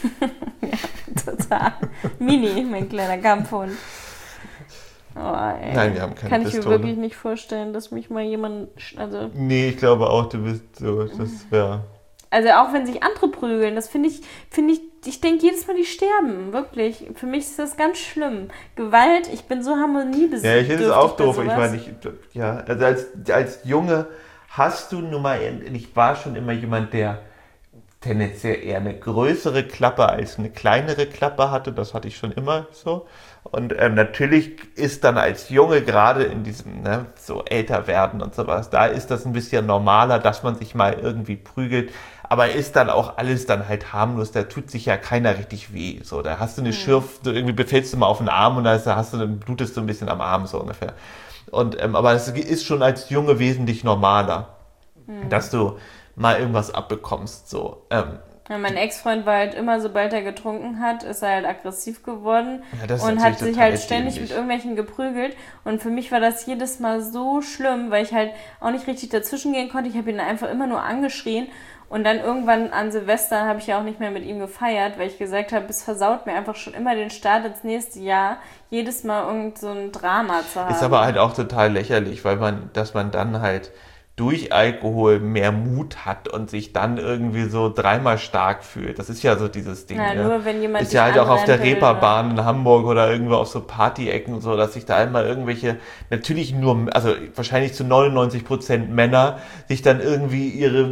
Ja, total. Mini, mein kleiner Kampfhund. Oh, nein, wir haben keine Kann Pistole. Ich mir wirklich nicht vorstellen, dass mich mal jemand... Nee, ich glaube auch, du bist so, das wäre... Also auch wenn sich andere prügeln, das finde ich denke jedes Mal, die sterben, wirklich. Für mich ist das ganz schlimm. Gewalt, ich bin so harmoniebedürftig. Ja, ich finde es auch doof. Ich meine, also als Junge hast du nun mal, ich war schon immer jemand, der tendenziell eher eine größere Klappe als eine kleinere Klappe hatte. Das hatte ich schon immer so. Und natürlich ist dann als Junge gerade in diesem, ne, so älter werden und sowas, da ist das ein bisschen normaler, dass man sich mal irgendwie prügelt. Aber ist dann auch alles dann halt harmlos, da tut sich ja keiner richtig weh. So, da hast du eine irgendwie befällst du mal auf den Arm und dann blutest du ein bisschen am Arm, so ungefähr. Und, aber es ist schon als Junge wesentlich normaler, dass du mal irgendwas abbekommst, so. Ja, mein Ex-Freund war halt immer, sobald er getrunken hat, ist er halt aggressiv geworden und hat sich halt ständig mit irgendwelchen geprügelt. Und für mich war das jedes Mal so schlimm, weil ich halt auch nicht richtig dazwischen gehen konnte. Ich habe ihn einfach immer nur angeschrien Und dann irgendwann an Silvester habe ich ja auch nicht mehr mit ihm gefeiert, weil ich gesagt habe, es versaut mir einfach schon immer den Start ins nächste Jahr, jedes Mal irgend so ein Drama zu haben. Ist aber halt auch total lächerlich, dass man dann halt durch Alkohol mehr Mut hat und sich dann irgendwie so dreimal stark fühlt. Das ist ja so dieses Ding. Ja, nur wenn jemand ist ja halt auch auf der anrempelt, Reeperbahn in Hamburg oder irgendwo auf so Partyecken und so, dass sich da einmal irgendwelche, natürlich nur, also wahrscheinlich zu 99% Männer, sich dann irgendwie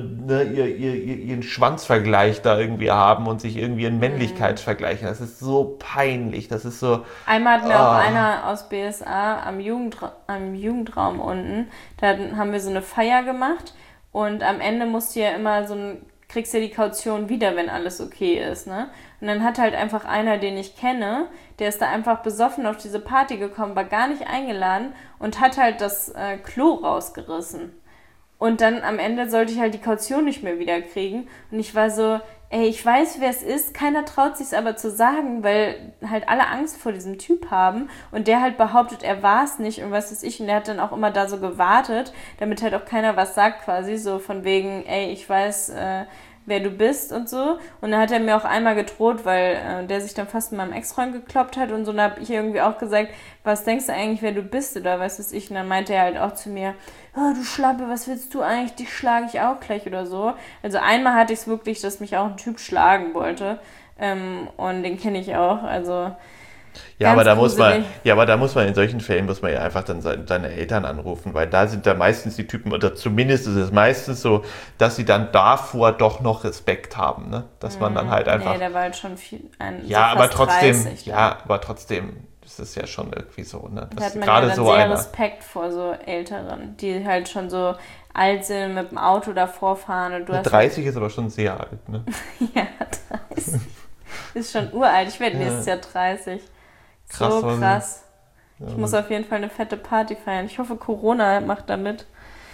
ihren Schwanzvergleich da irgendwie haben und sich irgendwie in Männlichkeitsvergleichen. Das ist so peinlich. Das ist so. Einmal hat mir auch einer aus BSA am Jugendraum unten, da haben wir so eine Feier gemacht und am Ende musst du ja immer kriegst ja die Kaution wieder, wenn alles okay ist, ne? Und dann hat halt einfach einer, den ich kenne, der ist da einfach besoffen auf diese Party gekommen, war gar nicht eingeladen und hat halt das Klo rausgerissen. Und dann am Ende sollte ich halt die Kaution nicht mehr wiederkriegen und ich war so, ey, ich weiß, wer es ist, keiner traut sich's aber zu sagen, weil halt alle Angst vor diesem Typ haben und der halt behauptet, er war es nicht und was weiß ich, und der hat dann auch immer da so gewartet, damit halt auch keiner was sagt quasi, so von wegen, ey, ich weiß, wer du bist und so. Und dann hat er mir auch einmal gedroht, weil der sich dann fast in meinem Ex-Freund gekloppt hat und so. Und dann habe ich irgendwie auch gesagt, was denkst du eigentlich, wer du bist oder was weiß ich. Und dann meinte er halt auch zu mir, oh, du Schlappe, was willst du eigentlich, dich schlage ich auch gleich oder so. Also einmal hatte ich es wirklich, dass mich auch ein Typ schlagen wollte. Und den kenne ich auch, also... Ja, aber da muss man in solchen Fällen muss man ja einfach dann seine Eltern anrufen, weil da sind da meistens die Typen, oder zumindest ist es meistens so, dass sie dann davor doch noch Respekt haben, ne? Dass man dann halt einfach. Nee, der war halt schon aber trotzdem, 30, aber trotzdem, das ist ja schon irgendwie so, ne? Da hat man ja dann sehr Respekt vor so Älteren, die halt schon so alt sind, mit dem Auto davor fahren. Und 30 ist aber schon sehr alt, ne? Ja, 30. Ist schon uralt. Ich werde nächstes Jahr 30. Krass, so krass. Ich muss auf jeden Fall eine fette Party feiern. Ich hoffe, Corona macht damit.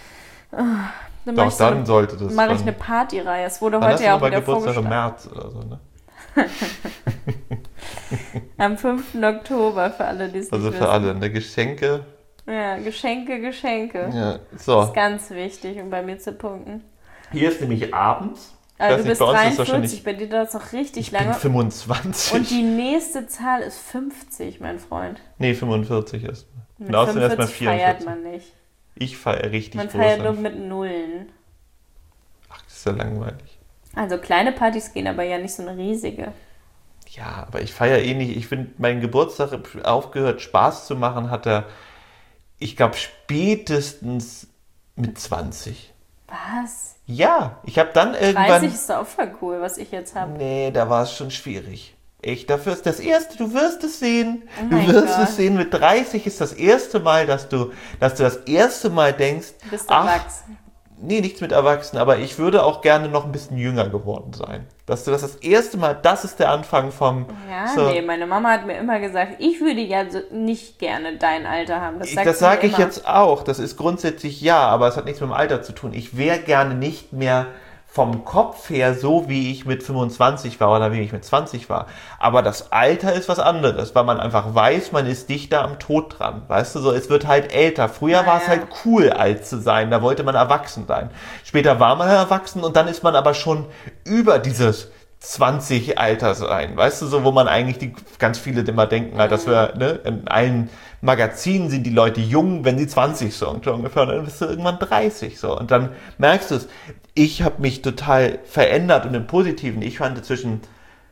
Dann sollte das. Mache ich eine Partyreihe. Es wurde heute ja auch wieder Geburtstag im März oder so, ne? Am 5. Oktober für alle, die es nicht wissen. Also für alle, ne? Geschenke. Ja, Geschenke. Ja, so. Das ist ganz wichtig, um bei mir zu punkten. Hier ist nämlich abends. Also du bist 43, bei dir dauert es noch richtig lange. Ich bin 25. Und die nächste Zahl ist 50, mein Freund. Nee, 45 ist. Mit 45 feiert man nicht. Ich feiere richtig groß. Man feiert nur mit Nullen. Ach, das ist ja langweilig. Also kleine Partys gehen, aber ja nicht so eine riesige. Ja, aber ich feiere eh nicht. Ich finde, mein Geburtstag aufgehört Spaß zu machen hat er, ich glaube, spätestens mit 20. Was? Ja, ich habe dann irgendwann... 30 ist doch auch voll cool, was ich jetzt habe. Nee, da war es schon schwierig. Echt, dafür ist das erste, du wirst es sehen. Oh du wirst es sehen, mit 30 ist das erste Mal, dass du das erste Mal denkst... Du bist erwachsen. Nee, nichts mit Erwachsenen, aber ich würde auch gerne noch ein bisschen jünger geworden sein. Dass du das erste Mal, das ist der Anfang vom... Ja, so. Nee, meine Mama hat mir immer gesagt, ich würde ja nicht gerne dein Alter haben. Das sage ich jetzt auch. Das ist grundsätzlich ja, aber es hat nichts mit dem Alter zu tun. Ich wäre gerne nicht mehr vom Kopf her so, wie ich mit 25 war oder wie ich mit 20 war. Aber das Alter ist was anderes, weil man einfach weiß, man ist dichter am Tod dran. Weißt du, so, es wird halt älter. Früher war es halt cool, alt zu sein. Da wollte man erwachsen sein. Später war man erwachsen und dann ist man aber schon über dieses 20 Alter sein. Weißt du, so, wo man eigentlich ganz viele immer denken, halt, dass wir, ne, in allen Magazinen sind die Leute jung, wenn sie 20 sind, so ungefähr, dann bist du irgendwann 30, so. Und dann merkst du es, ich habe mich total verändert und im Positiven. Ich fand zwischen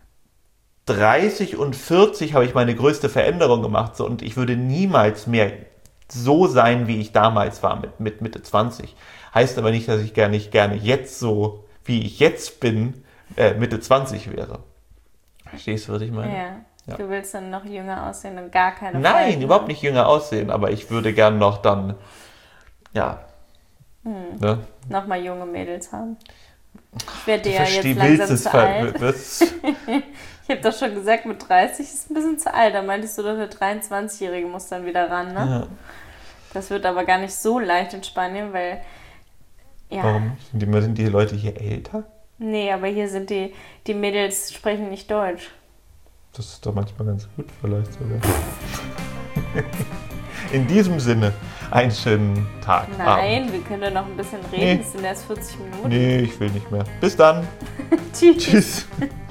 30 und 40 habe ich meine größte Veränderung gemacht, so, und ich würde niemals mehr so sein, wie ich damals war, mit Mitte 20. Heißt aber nicht, dass ich gerne jetzt so, wie ich jetzt bin, Mitte 20 wäre. Verstehst du, was ich meine? Ja. Du willst dann noch jünger aussehen und gar keine Nein, Falten überhaupt haben. nicht jünger aussehen, aber ich würde gern noch dann, ja, ne? Nochmal junge Mädels haben. Ich werde ja Versteh, jetzt langsam zu alt. Ich habe doch schon gesagt, mit 30 ist ein bisschen zu alt. Da meintest du doch, der 23-Jährige muss dann wieder ran, ne? Ja. Das wird aber gar nicht so leicht in Spanien, weil, ja. Warum? Sind die Leute hier älter? Nee, aber hier sind die Mädels sprechen nicht Deutsch. Das ist doch manchmal ganz gut vielleicht sogar. In diesem Sinne, einen schönen Tag. Nein, wir können ja noch ein bisschen reden. Es sind erst 40 Minuten. Nee, ich will nicht mehr. Bis dann. Tschüss. Tschüss.